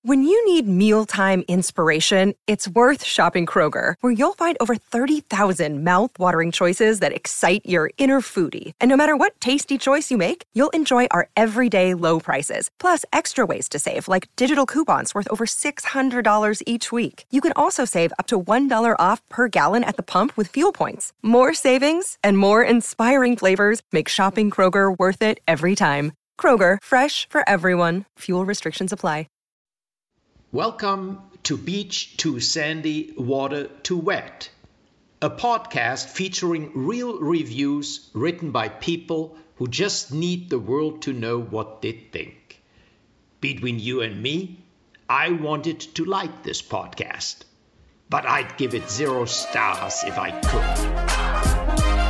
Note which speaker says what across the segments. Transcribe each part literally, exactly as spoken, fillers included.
Speaker 1: When you need mealtime inspiration, it's worth shopping Kroger, where you'll find over thirty thousand mouth-watering choices that excite your inner foodie. And no matter what tasty choice you make, you'll enjoy our everyday low prices, plus extra ways to save, like digital coupons worth over six hundred dollars each week. You can also save up to one dollar off per gallon at the pump with fuel points. More savings and more inspiring flavors make shopping Kroger worth it every time. Kroger, fresh for everyone. Fuel restrictions apply.
Speaker 2: Welcome to Beach Too Sandy, Water Too Wet, a podcast featuring real reviews written by people who just need the world to know what they think. Between you and me, I wanted to like this podcast, but I'd give it zero stars if I could.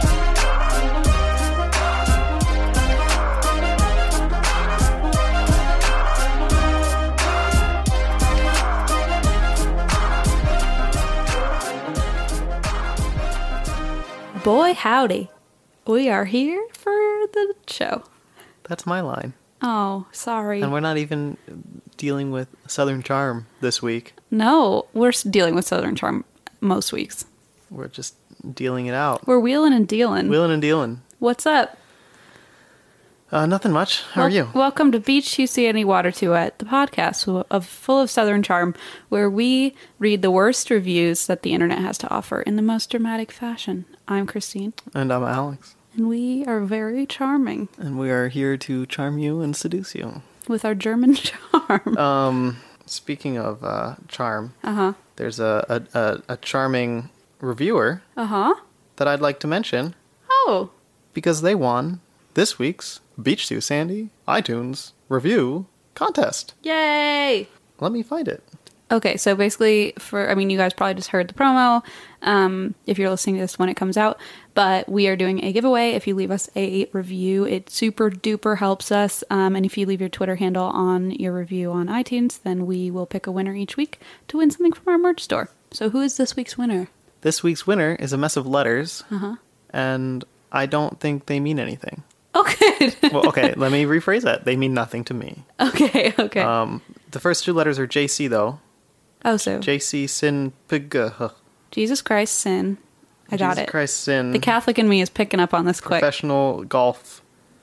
Speaker 3: Boy, howdy. We are here for the show.
Speaker 4: That's my line.
Speaker 3: Oh, sorry.
Speaker 4: And we're not even dealing with Southern Charm this week.
Speaker 3: No, we're s- dealing with Southern Charm most weeks.
Speaker 4: We're just dealing it out.
Speaker 3: We're wheeling and dealing.
Speaker 4: Wheeling and dealing.
Speaker 3: What's up?
Speaker 4: Uh, nothing much. How
Speaker 3: Wel-
Speaker 4: are you?
Speaker 3: Welcome to Beach Too Sandy, Water Too Wet, the podcast w- of full of Southern Charm, where we read the worst reviews that the internet has to offer in the most dramatic fashion. I'm Christine.
Speaker 4: And I'm Alex.
Speaker 3: And we are very charming.
Speaker 4: And we are here to charm you and seduce you.
Speaker 3: With our German charm.
Speaker 4: Um, speaking of uh, charm,
Speaker 3: Uh-huh.
Speaker 4: there's a, a, a, a charming reviewer
Speaker 3: Uh-huh.
Speaker 4: that I'd like to mention
Speaker 3: Oh.
Speaker 4: because they won this week's Beach Too Sandy iTunes review contest.
Speaker 3: Yay!
Speaker 4: Let me find it.
Speaker 3: Okay, so basically, for I mean, you guys probably just heard the promo, um, if you're listening to this when it comes out, but we are doing a giveaway. If you leave us a review, it super duper helps us, um, and if you leave your Twitter handle on your review on iTunes, then we will pick a winner each week to win something from our merch store. So who is this week's winner?
Speaker 4: This week's winner is a mess of letters,
Speaker 3: Uh-huh.
Speaker 4: and I don't think they mean anything.
Speaker 3: Okay.
Speaker 4: Well, okay, let me rephrase that. They mean nothing to me.
Speaker 3: okay, okay.
Speaker 4: Um, the first two letters are J C, though.
Speaker 3: oh, so
Speaker 4: J C Sin Pig.
Speaker 3: Jesus Christ, sin. I got
Speaker 4: Jesus
Speaker 3: it.
Speaker 4: Christ Sin.
Speaker 3: The Catholic in me is picking up on this quick.
Speaker 4: Professional golf.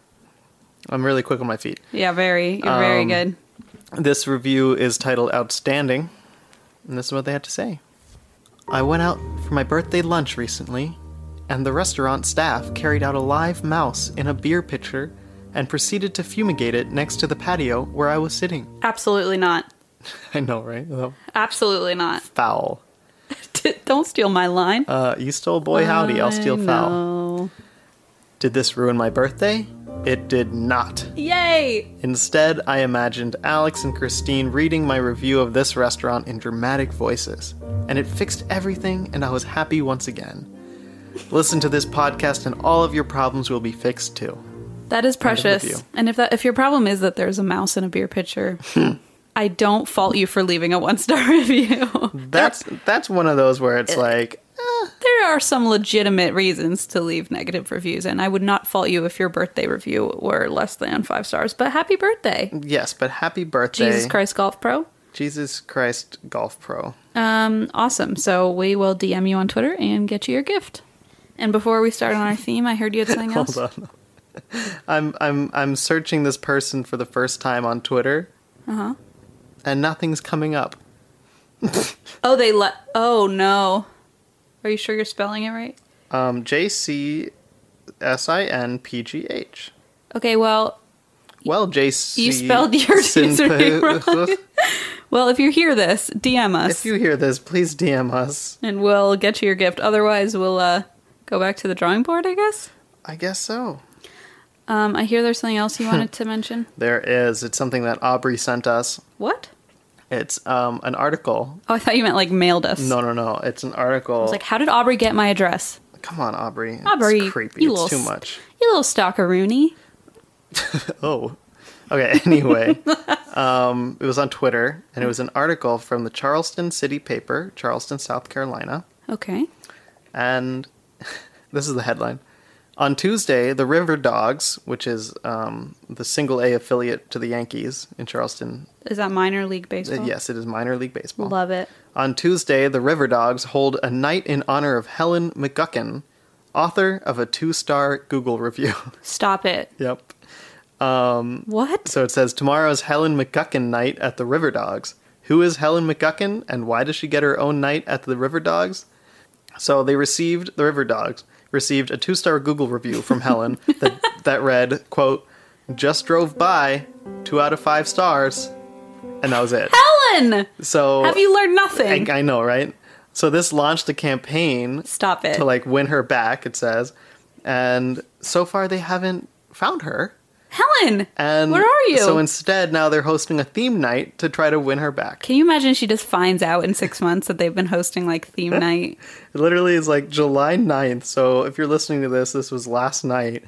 Speaker 4: I'm really quick on my feet.
Speaker 3: Yeah, very. You're very
Speaker 4: Um,
Speaker 3: good.
Speaker 4: This review is titled Outstanding, and this is what they had to say. I went out for my birthday lunch recently, and the restaurant staff carried out a live mouse in a beer pitcher and proceeded to fumigate it next to the patio where I was sitting.
Speaker 3: Absolutely not.
Speaker 4: I know, right? Well,
Speaker 3: Absolutely not.
Speaker 4: foul.
Speaker 3: Don't steal my line.
Speaker 4: Uh, you stole boy howdy, I'll steal
Speaker 3: I
Speaker 4: foul.
Speaker 3: know.
Speaker 4: Did this ruin my birthday? It did not.
Speaker 3: Yay!
Speaker 4: Instead, I imagined Alex and Christine reading my review of this restaurant in dramatic voices, and it fixed everything, and I was happy once again. Listen to this podcast, and all of your problems will be fixed too.
Speaker 3: That is precious.
Speaker 4: review.
Speaker 3: And if that if your problem is that there's a mouse in a beer pitcher, I don't fault you for leaving a one-star review.
Speaker 4: That's that's one of those where it's like,
Speaker 3: There are some legitimate reasons to leave negative reviews, and I would not fault you if your birthday review were less than five stars. But happy birthday.
Speaker 4: yes, but happy birthday,
Speaker 3: Jesus Christ Golf Pro.
Speaker 4: Jesus Christ Golf Pro.
Speaker 3: Um, awesome. So we will D M you on Twitter and get you your gift. And before we start on our theme, I heard you had something else.
Speaker 4: Hold on. I'm I'm I'm searching this person for the first time on Twitter.
Speaker 3: Uh-huh.
Speaker 4: And nothing's coming up.
Speaker 3: Oh, they let... Oh, no. Are you sure you're spelling it right?
Speaker 4: Um, J C S I N P G H.
Speaker 3: Okay, well...
Speaker 4: Well, J C...
Speaker 3: You spelled your username wrong. Well, if you hear this, D M us.
Speaker 4: If you hear this, please D M us.
Speaker 3: And we'll get you your gift. Otherwise, we'll uh, go back to the drawing board, I guess?
Speaker 4: I guess so.
Speaker 3: Um, I hear there's something else you wanted to mention.
Speaker 4: There is. It's something that Aubrey sent us.
Speaker 3: What?
Speaker 4: It's um an article.
Speaker 3: Oh, I thought you meant, like, mailed us.
Speaker 4: No, no, no. It's an article.
Speaker 3: I was like, how did Aubrey get my address?
Speaker 4: Come on, Aubrey.
Speaker 3: Aubrey,
Speaker 4: It's creepy.
Speaker 3: you
Speaker 4: It's
Speaker 3: little
Speaker 4: too
Speaker 3: s-
Speaker 4: much.
Speaker 3: You little stalker-rooney.
Speaker 4: Oh. Okay, anyway. um, it was on Twitter, and it was an article from the Charleston City Paper, Charleston, South Carolina.
Speaker 3: Okay.
Speaker 4: And this is the headline. On Tuesday, the River Dogs, which is um, the single A affiliate to the Yankees in Charleston.
Speaker 3: Is that minor league baseball?
Speaker 4: Uh, yes, it is minor league baseball.
Speaker 3: Love it.
Speaker 4: On Tuesday, the River Dogs hold a night in honor of Helen McGuckin, author of a two-star Google review.
Speaker 3: Stop it.
Speaker 4: Yep.
Speaker 3: What?
Speaker 4: So it says, tomorrow's Helen McGuckin night at the River Dogs. Who is Helen McGuckin, and why does she get her own night at the River Dogs? So they received, the River Dogs, received a two-star Google review from Helen that, that read, quote, just drove by, two out of five stars, and that was it.
Speaker 3: Helen!
Speaker 4: So
Speaker 3: Have you learned nothing?
Speaker 4: I, I know, right? So this launched a campaign
Speaker 3: Stop it.
Speaker 4: to like win her back, it says, and so far they haven't found her.
Speaker 3: Helen!
Speaker 4: And
Speaker 3: where are you?
Speaker 4: So instead, now they're hosting a theme night to try to win her back.
Speaker 3: Can you imagine she just finds out in six months that they've been hosting like theme night?
Speaker 4: It literally is like July ninth. So if you're listening to this, this was last night.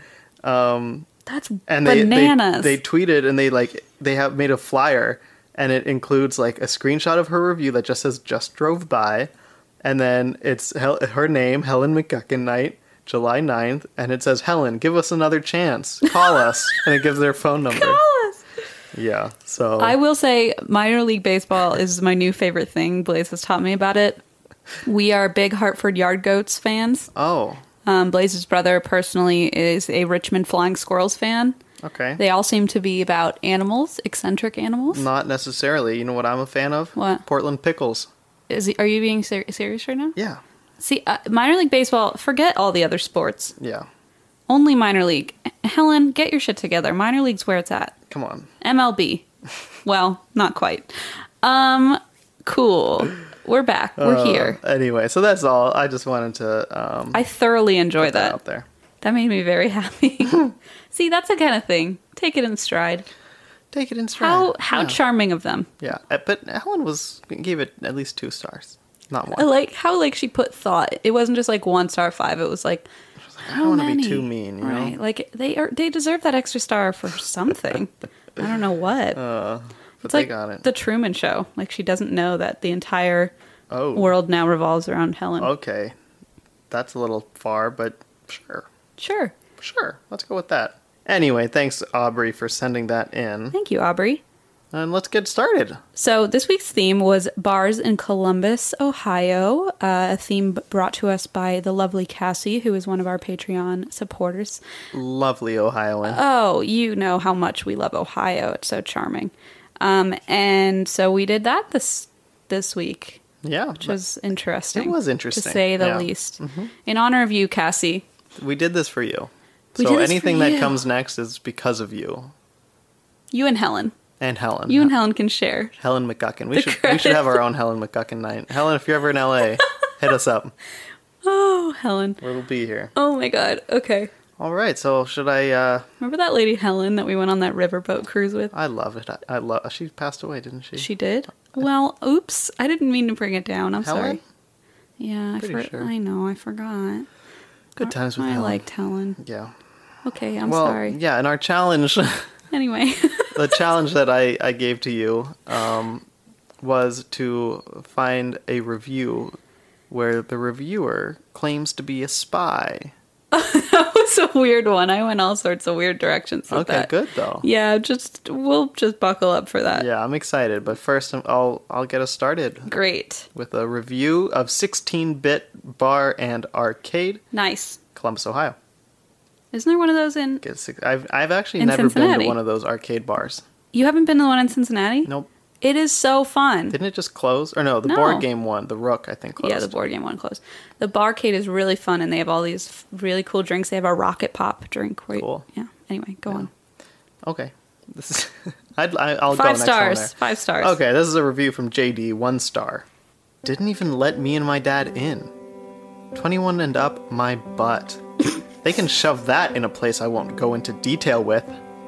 Speaker 4: Um,
Speaker 3: That's
Speaker 4: and they,
Speaker 3: bananas.
Speaker 4: They, they tweeted and they like they have made a flyer and it includes like a screenshot of her review that just says just drove by, and then it's Hel- her name, Helen McGuckin night, July ninth, and it says, Helen, give us another chance. Call us. And it gives their phone number.
Speaker 3: Call us.
Speaker 4: Yeah, so...
Speaker 3: I will say minor league baseball is my new favorite thing. Blaze has taught me about it. We are big Hartford Yard Goats fans.
Speaker 4: Oh,
Speaker 3: Um, Blaze's brother personally is a Richmond Flying Squirrels fan.
Speaker 4: okay.
Speaker 3: They all seem to be about animals, eccentric animals.
Speaker 4: Not necessarily. You know what I'm a fan of?
Speaker 3: What?
Speaker 4: Portland Pickles.
Speaker 3: Is he, are you being ser- serious right now?
Speaker 4: Yeah,
Speaker 3: See, uh, minor league baseball, forget all the other sports.
Speaker 4: yeah.
Speaker 3: Only minor league. Helen, get your shit together. Minor league's where it's at.
Speaker 4: Come on.
Speaker 3: M L B. Well, not quite. Um, cool. We're back. We're
Speaker 4: Uh,
Speaker 3: here.
Speaker 4: Anyway, so that's all. I just wanted to um,
Speaker 3: I thoroughly enjoy
Speaker 4: put that
Speaker 3: that.
Speaker 4: out there.
Speaker 3: That made me very happy. See, that's the kind of thing. Take it in stride.
Speaker 4: Take it in stride.
Speaker 3: How how
Speaker 4: yeah.
Speaker 3: charming of them.
Speaker 4: Yeah, uh, but Helen was gave it at least two stars, not
Speaker 3: I
Speaker 4: one.
Speaker 3: like how like she put thought. It wasn't just like one star five. It was like
Speaker 4: I don't want to be too mean, you
Speaker 3: right?
Speaker 4: know.
Speaker 3: Like they are they deserve that extra star for something. I don't know what.
Speaker 4: Uh, but
Speaker 3: it's
Speaker 4: they
Speaker 3: like
Speaker 4: got it.
Speaker 3: the Truman Show. Like she doesn't know that the entire
Speaker 4: Oh,
Speaker 3: world now revolves around Helen.
Speaker 4: okay. That's a little far, but sure,
Speaker 3: Sure.
Speaker 4: sure. Let's go with that. Anyway, thanks Aubrey for sending that in,
Speaker 3: Thank you, Aubrey.
Speaker 4: and let's get started.
Speaker 3: So this week's theme was bars in Columbus, Ohio, uh, a theme brought to us by the lovely Cassie, who is one of our Patreon supporters.
Speaker 4: Lovely Ohioan.
Speaker 3: Oh, you know how much we love Ohio. It's so charming. Um, and so we did that this this week,
Speaker 4: yeah,
Speaker 3: which was interesting.
Speaker 4: It was interesting,
Speaker 3: to say the
Speaker 4: yeah.
Speaker 3: least. In honor of you, Cassie.
Speaker 4: we did this for you.
Speaker 3: We
Speaker 4: so
Speaker 3: did this for
Speaker 4: anything that
Speaker 3: you.
Speaker 4: comes next is because of you
Speaker 3: You and Helen.
Speaker 4: and Helen.
Speaker 3: You and Helen can share.
Speaker 4: Helen McGuckin. We
Speaker 3: The
Speaker 4: should we
Speaker 3: credit.
Speaker 4: should have our own Helen McGuckin night. Helen, if you're ever in L A, hit us up.
Speaker 3: Oh, Helen.
Speaker 4: We'll be here.
Speaker 3: Oh my God. Okay.
Speaker 4: All right. So should I? uh
Speaker 3: Remember that lady Helen that we went on that riverboat cruise with?
Speaker 4: I love it. I, I love. She passed away, didn't she?
Speaker 3: She did? Well, oops. I didn't mean to bring it down. I'm
Speaker 4: Helen?
Speaker 3: sorry. Yeah, I,
Speaker 4: Pretty
Speaker 3: for-
Speaker 4: sure.
Speaker 3: I know. I forgot.
Speaker 4: Good times with
Speaker 3: I
Speaker 4: Helen.
Speaker 3: liked Helen.
Speaker 4: Yeah.
Speaker 3: Okay, I'm
Speaker 4: well,
Speaker 3: sorry.
Speaker 4: yeah. And our challenge,
Speaker 3: Anyway.
Speaker 4: the challenge that I I gave to you, um, was to find a review where the reviewer claims to be a spy.
Speaker 3: That was a weird one. I went all sorts of weird directions with
Speaker 4: Okay,
Speaker 3: that.
Speaker 4: good though.
Speaker 3: Yeah, just we'll just buckle up for that.
Speaker 4: Yeah, I'm excited. But first, I'll I'll get us started
Speaker 3: Great.
Speaker 4: with a review of sixteen-bit Bar and Arcade,
Speaker 3: Nice.
Speaker 4: Columbus, Ohio.
Speaker 3: Isn't there one of those in
Speaker 4: Get six- I've I've actually
Speaker 3: In
Speaker 4: never been
Speaker 3: Cincinnati.
Speaker 4: to one of those arcade bars.
Speaker 3: You haven't been to the one in Cincinnati?
Speaker 4: Nope.
Speaker 3: It is so fun.
Speaker 4: Didn't it just close? Or no, the
Speaker 3: No.
Speaker 4: board game one, the Rook, I think closed.
Speaker 3: Yeah, the board game one closed. The barcade is really fun, and they have all these f- really cool drinks. They have a rocket pop drink. Where you-
Speaker 4: Cool.
Speaker 3: Yeah. Anyway, go on.
Speaker 4: Okay. This is I'd, I, I'll go
Speaker 3: Five
Speaker 4: next
Speaker 3: stars.
Speaker 4: one
Speaker 3: Five stars.
Speaker 4: there. Okay, this is a review from J D, one star. Didn't even let me and my dad in. twenty-one and up, my butt. They can shove that in a place I won't go into detail with.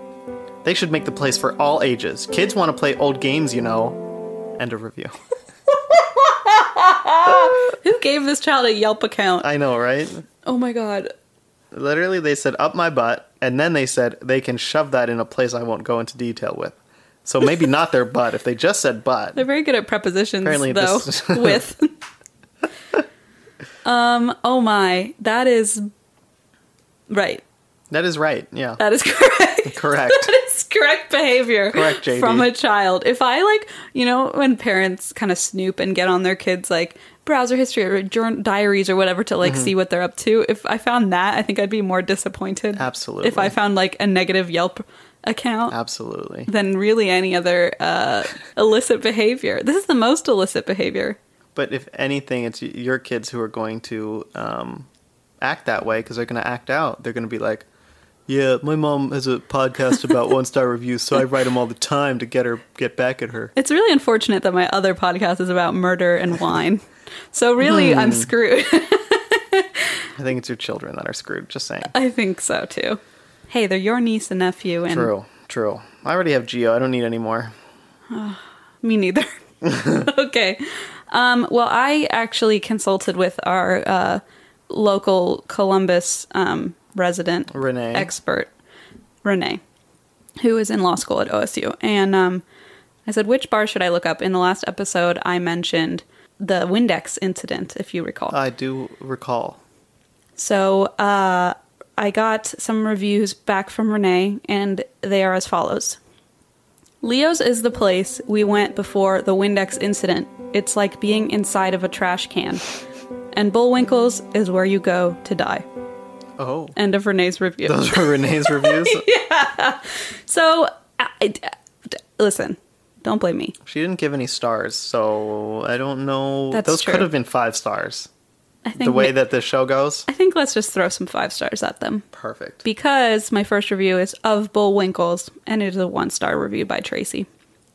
Speaker 4: They should make the place for all ages. Kids want to play old games, you know. End of review.
Speaker 3: Who gave this child a Yelp account?
Speaker 4: I know, right?
Speaker 3: Oh my god.
Speaker 4: Literally, they said up my butt, and then they said they can shove that in a place I won't go into detail with. So maybe not their butt. If they just said butt,
Speaker 3: They're very good at prepositions,
Speaker 4: Apparently
Speaker 3: though.
Speaker 4: this-
Speaker 3: with. um. Oh my. That is Right.
Speaker 4: That is right, yeah.
Speaker 3: That is correct.
Speaker 4: Correct.
Speaker 3: That is correct behavior.
Speaker 4: Correct, J D.
Speaker 3: From a child. If I, like, you know, when parents kind of snoop and get on their kids, like, browser history or journal, diaries or whatever to, like, mm-hmm. see what they're up to, if I found that, I think I'd be more disappointed.
Speaker 4: Absolutely.
Speaker 3: If I found, like, a negative Yelp account.
Speaker 4: Absolutely.
Speaker 3: Than really any other uh, illicit behavior. This is the most illicit behavior.
Speaker 4: But if anything, it's your kids who are going to um, act that way because they're going to act out. They're going to be like, yeah, my mom has a podcast about one-star reviews, so I write them all the time to get her get back at her.
Speaker 3: It's really unfortunate that my other podcast is about murder and wine. So really, hmm. I'm screwed.
Speaker 4: I think it's your children that are screwed, just saying.
Speaker 3: I think so, too. Hey, they're your niece and nephew. And
Speaker 4: True, true. I already have Geo. I don't need any more.
Speaker 3: Uh, me neither. Okay. Um, well, I actually consulted with our uh, local Columbus um resident
Speaker 4: Renee.
Speaker 3: expert, Renee, who is in law school at O S U. And um, I said, which bar should I look up? In the last episode, I mentioned the Windex incident, if you recall.
Speaker 4: I do recall.
Speaker 3: So uh, I got some reviews back from Renee, and they are as follows. Leo's is the place we went before the Windex incident. It's like being inside of a trash can. And Bullwinkle's is where you go to die.
Speaker 4: Oh.
Speaker 3: End of Renee's review.
Speaker 4: Those were Renee's reviews?
Speaker 3: Yeah. So, I, I, listen, don't blame me.
Speaker 4: She didn't give any stars, so I don't know.
Speaker 3: That's
Speaker 4: Those
Speaker 3: true.
Speaker 4: could have been five stars.
Speaker 3: I think
Speaker 4: the way
Speaker 3: ma-
Speaker 4: that the show goes?
Speaker 3: I think let's just throw some five stars at them.
Speaker 4: Perfect.
Speaker 3: Because my first review is of Bullwinkle's, and it is a one-star review by Tracy.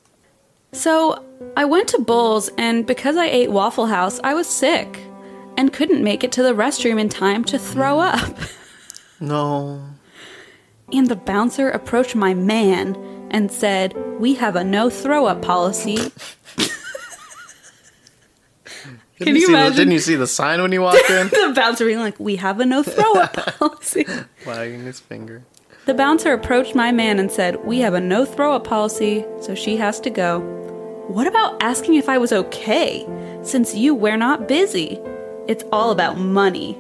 Speaker 3: So, I went to Bull's, and because I ate Waffle House, I was sick. And couldn't make it to the restroom in time to throw up.
Speaker 4: No.
Speaker 3: And the bouncer approached my man and said, we have a no throw-up policy. Can you,
Speaker 4: you
Speaker 3: imagine?
Speaker 4: The, didn't you see the sign when you walked in?
Speaker 3: The bouncer being like, we have a no throw-up policy.
Speaker 4: Wagging his finger.
Speaker 3: The bouncer approached my man and said, we have a no throw-up policy, so she has to go. What about asking if I was okay, since you were not busy? It's all about money.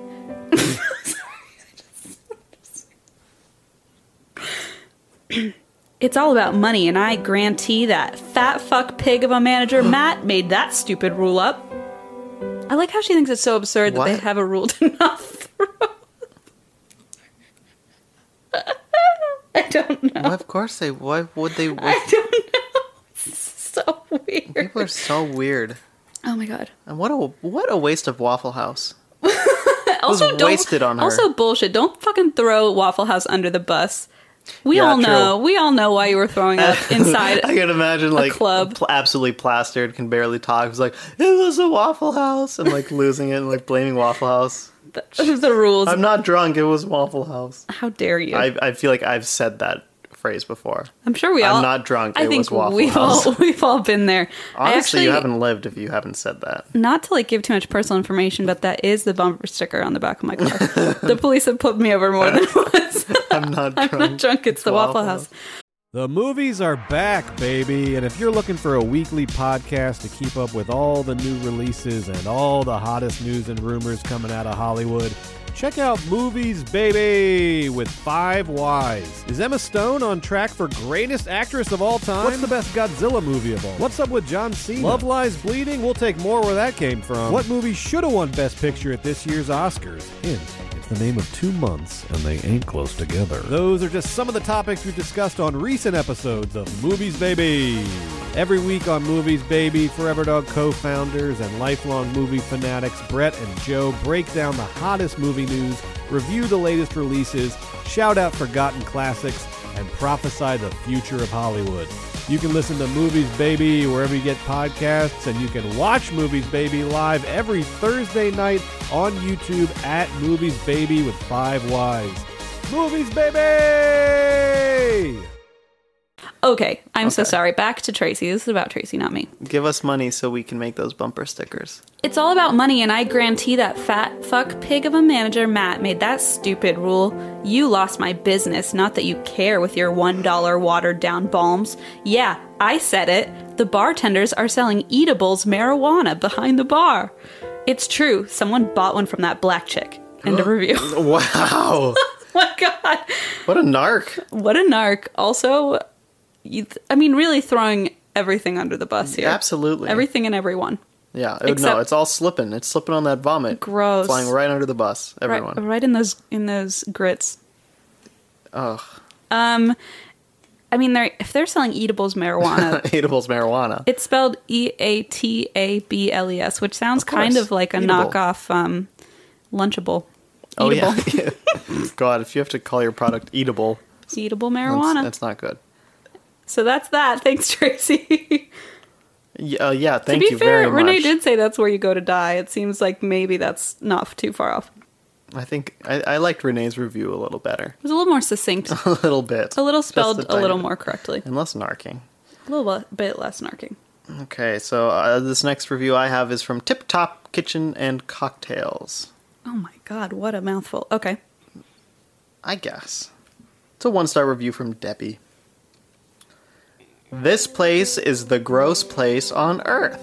Speaker 3: It's all about money, and I guarantee that fat fuck pig of a manager, Matt, made that stupid rule up. I like how she thinks it's so absurd
Speaker 4: What?
Speaker 3: that they have a rule to not throw. I don't know.
Speaker 4: Well, of course they. Why would they? Would...
Speaker 3: I don't know. It's so weird.
Speaker 4: People are so weird.
Speaker 3: Oh my god.
Speaker 4: And what a what a waste of Waffle House.
Speaker 3: Also,
Speaker 4: was
Speaker 3: don't,
Speaker 4: wasted on her.
Speaker 3: Also, bullshit. Don't fucking throw Waffle House under the bus. We
Speaker 4: Yeah,
Speaker 3: all
Speaker 4: true.
Speaker 3: know. We all know why you were throwing up inside.
Speaker 4: I can imagine like
Speaker 3: club.
Speaker 4: pl- absolutely plastered, can barely talk. It was like, it was a Waffle House, and like losing it and like blaming Waffle House.
Speaker 3: Those are the rules.
Speaker 4: I'm not drunk. It was Waffle House.
Speaker 3: How dare you?
Speaker 4: I I feel like I've said that phrase before.
Speaker 3: I'm sure we
Speaker 4: I'm
Speaker 3: all.
Speaker 4: not drunk.
Speaker 3: I
Speaker 4: It
Speaker 3: think
Speaker 4: was Waffle
Speaker 3: we've
Speaker 4: House.
Speaker 3: all we've all been there. I
Speaker 4: Honestly,
Speaker 3: actually,
Speaker 4: you haven't lived if you haven't said that.
Speaker 3: Not to like give too much personal information, but that is the bumper sticker on the back of my car. The police have pulled me over more than once.
Speaker 4: I'm not drunk.
Speaker 3: I'm not drunk. It's the Waffle House.
Speaker 5: The movies are back, baby, and if you're looking for a weekly podcast to keep up with all the new releases and all the hottest news and rumors coming out of Hollywood, check out Movies Baby with Five Wise. Is Emma Stone on track for greatest actress of all time? What's the best Godzilla movie of all? What's up with John Cena? Love Lies Bleeding? We'll take more where that came from. What movie should have won Best Picture at this year's Oscars? Hint. The name of two months, and they ain't close together. Those are just some of the topics we've discussed on recent episodes of Movies Baby. Every week on Movies Baby, Forever Dog co-founders and lifelong movie fanatics Brett and Joe break down the hottest movie news, review the latest releases, shout out forgotten classics, and prophesy the future of Hollywood. You can listen to Movies Baby wherever you get podcasts, and you can watch Movies Baby live every Thursday night on YouTube at Movies Baby with Five Wise. Movies Baby!
Speaker 3: Okay, I'm so
Speaker 4: Okay.
Speaker 3: sorry. Back to Tracy. This is about Tracy, not me.
Speaker 4: Give us money so we can make those bumper stickers.
Speaker 3: It's all about money, and I guarantee that fat fuck pig of a manager, Matt, made that stupid rule. You lost my business, not that you care with your one dollar watered-down balms. Yeah, I said it. The bartenders are selling eatables marijuana behind the bar. It's true. Someone bought one from that black chick. End of review.
Speaker 4: Wow.
Speaker 3: my god.
Speaker 4: What a narc.
Speaker 3: What a narc. Also, you th- I mean, really throwing everything under the bus here.
Speaker 4: Absolutely.
Speaker 3: Everything and everyone.
Speaker 4: Yeah, it-
Speaker 3: Except-
Speaker 4: no, it's all slipping. It's slipping on that vomit.
Speaker 3: Gross.
Speaker 4: Flying right under the bus. Everyone.
Speaker 3: Right, right in those in those grits.
Speaker 4: Ugh.
Speaker 3: Um, I mean, they're if they're selling eatables marijuana,
Speaker 4: Eatables marijuana.
Speaker 3: it's spelled E A T A B L E S, which sounds
Speaker 4: Of course.
Speaker 3: kind of like a
Speaker 4: Eatable.
Speaker 3: knockoff um, Lunchable.
Speaker 4: Oh, yeah.
Speaker 3: Eatable.
Speaker 4: God, if you have to call your product eatable,
Speaker 3: Eatable
Speaker 4: that's,
Speaker 3: marijuana.
Speaker 4: that's not good.
Speaker 3: So that's that. Thanks, Tracy.
Speaker 4: Yeah, uh, yeah thank
Speaker 3: to be
Speaker 4: you
Speaker 3: fair,
Speaker 4: very
Speaker 3: Renee
Speaker 4: much.
Speaker 3: did say that's where you go to die. It seems like maybe that's not too far off.
Speaker 4: I think I, I liked Renee's review a little better.
Speaker 3: It was a little more succinct.
Speaker 4: A little bit.
Speaker 3: A little
Speaker 4: Just
Speaker 3: spelled a,
Speaker 4: tiny
Speaker 3: little
Speaker 4: bit.
Speaker 3: more correctly.
Speaker 4: And less narking.
Speaker 3: A little bit less narking.
Speaker 4: Okay, so uh, this next review I have is from Tip Top Kitchen and Cocktails.
Speaker 3: Oh my god, what a mouthful. Okay.
Speaker 4: I guess. It's a one-star review from Debbie. This place is the gross place on Earth.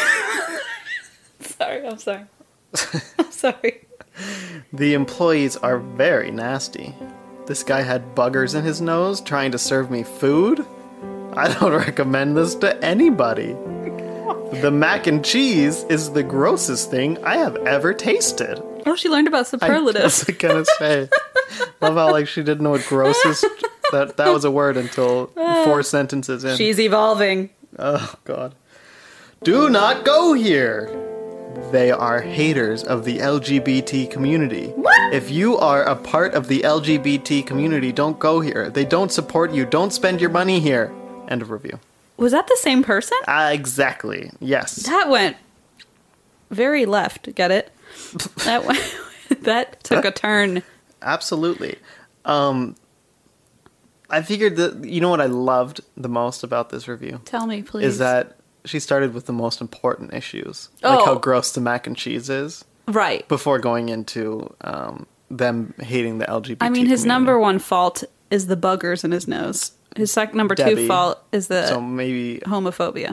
Speaker 3: Sorry, I'm sorry. I'm sorry.
Speaker 4: The employees are very nasty. This guy had buggers in his nose trying to serve me food? I don't recommend this to anybody. The mac and cheese is the grossest thing I have ever tasted.
Speaker 3: Oh, she learned about
Speaker 4: I
Speaker 3: superlatives.
Speaker 4: was gonna say. Love how like she didn't know what grossest that that was a word until four sentences in.
Speaker 3: She's evolving.
Speaker 4: Oh god. Do not go here. They are haters of the L G B T community.
Speaker 3: What?
Speaker 4: If you are a part of the L G B T community, don't go here. They don't support you. Don't spend your money here. End of review.
Speaker 3: Was that the same person?
Speaker 4: Uh, exactly. Yes.
Speaker 3: That went very left. Get it? That went, that took a turn.
Speaker 4: Absolutely. Um, I figured that, you know what I loved the most about this review?
Speaker 3: Tell me, please.
Speaker 4: Is that she started with the most important issues. Like
Speaker 3: Oh.
Speaker 4: how gross the mac and cheese is.
Speaker 3: right?
Speaker 4: Before going into um, them hating the L G B T
Speaker 3: I mean, his
Speaker 4: community.
Speaker 3: number one fault is the buggers in his nose. His sec- number two
Speaker 4: Debbie.
Speaker 3: fault is the
Speaker 4: So maybe
Speaker 3: homophobia.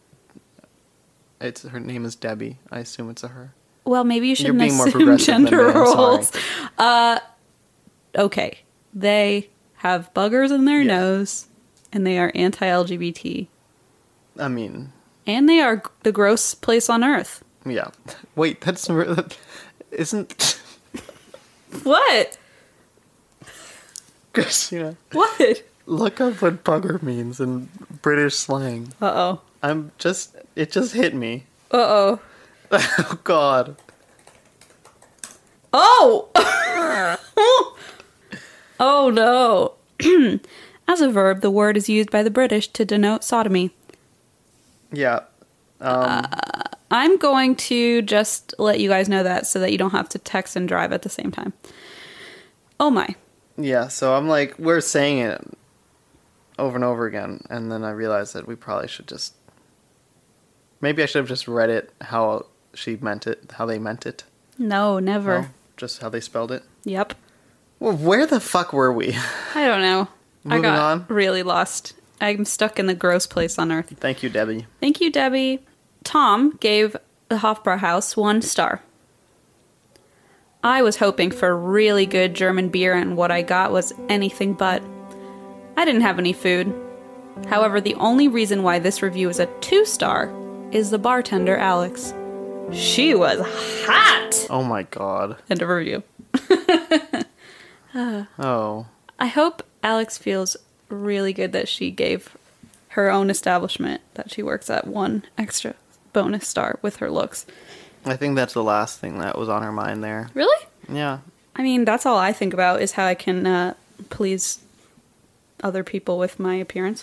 Speaker 4: it's her name is Debbie. I assume it's a her.
Speaker 3: Well, maybe you
Speaker 4: You're
Speaker 3: shouldn't
Speaker 4: being more
Speaker 3: assume
Speaker 4: progressive than
Speaker 3: gender
Speaker 4: me, I'm sorry.
Speaker 3: roles. Uh, okay, they have buggers in their
Speaker 4: Yeah.
Speaker 3: nose, and they are anti-L G B T,
Speaker 4: I mean,
Speaker 3: and they are the gross place on earth.
Speaker 4: yeah. Wait, that's that isn't
Speaker 3: What?
Speaker 4: Christina.
Speaker 3: What?
Speaker 4: Look up what bugger means in British slang.
Speaker 3: Uh oh.
Speaker 4: I'm just it just hit me.
Speaker 3: Uh oh.
Speaker 4: Oh god.
Speaker 3: Oh! Oh no. As a verb, the word is used by the British to denote sodomy.
Speaker 4: Yeah. Um
Speaker 3: I'm going to just let you guys know that so that you don't have to text and drive at the same time. Oh my.
Speaker 4: yeah, so I'm like we're saying it over and over again, and then I realized that we probably should just maybe I should have just read it how she meant it, how they meant it.
Speaker 3: No, never.
Speaker 4: No? Just how they spelled it.
Speaker 3: Yep.
Speaker 4: Well, where the fuck were we?
Speaker 3: I don't know. I
Speaker 4: Moving
Speaker 3: got
Speaker 4: on.
Speaker 3: really lost. I'm stuck in the gross place on earth.
Speaker 4: Thank you, Debbie.
Speaker 3: Thank you, Debbie. Tom gave the Hofbrauhaus one star. I was hoping for really good German beer, and what I got was anything but. I didn't have any food. However, the only reason why this review is a two star is the bartender, Alex. She was hot!
Speaker 4: Oh my god.
Speaker 3: End of review.
Speaker 4: Oh.
Speaker 3: I hope Alex feels really good that she gave her own establishment that she works at one extra bonus star with her looks.
Speaker 4: I think that's the last thing that was on her mind there.
Speaker 3: Really?
Speaker 4: Yeah.
Speaker 3: I mean, that's all I think about is how I can uh, please other people with my appearance.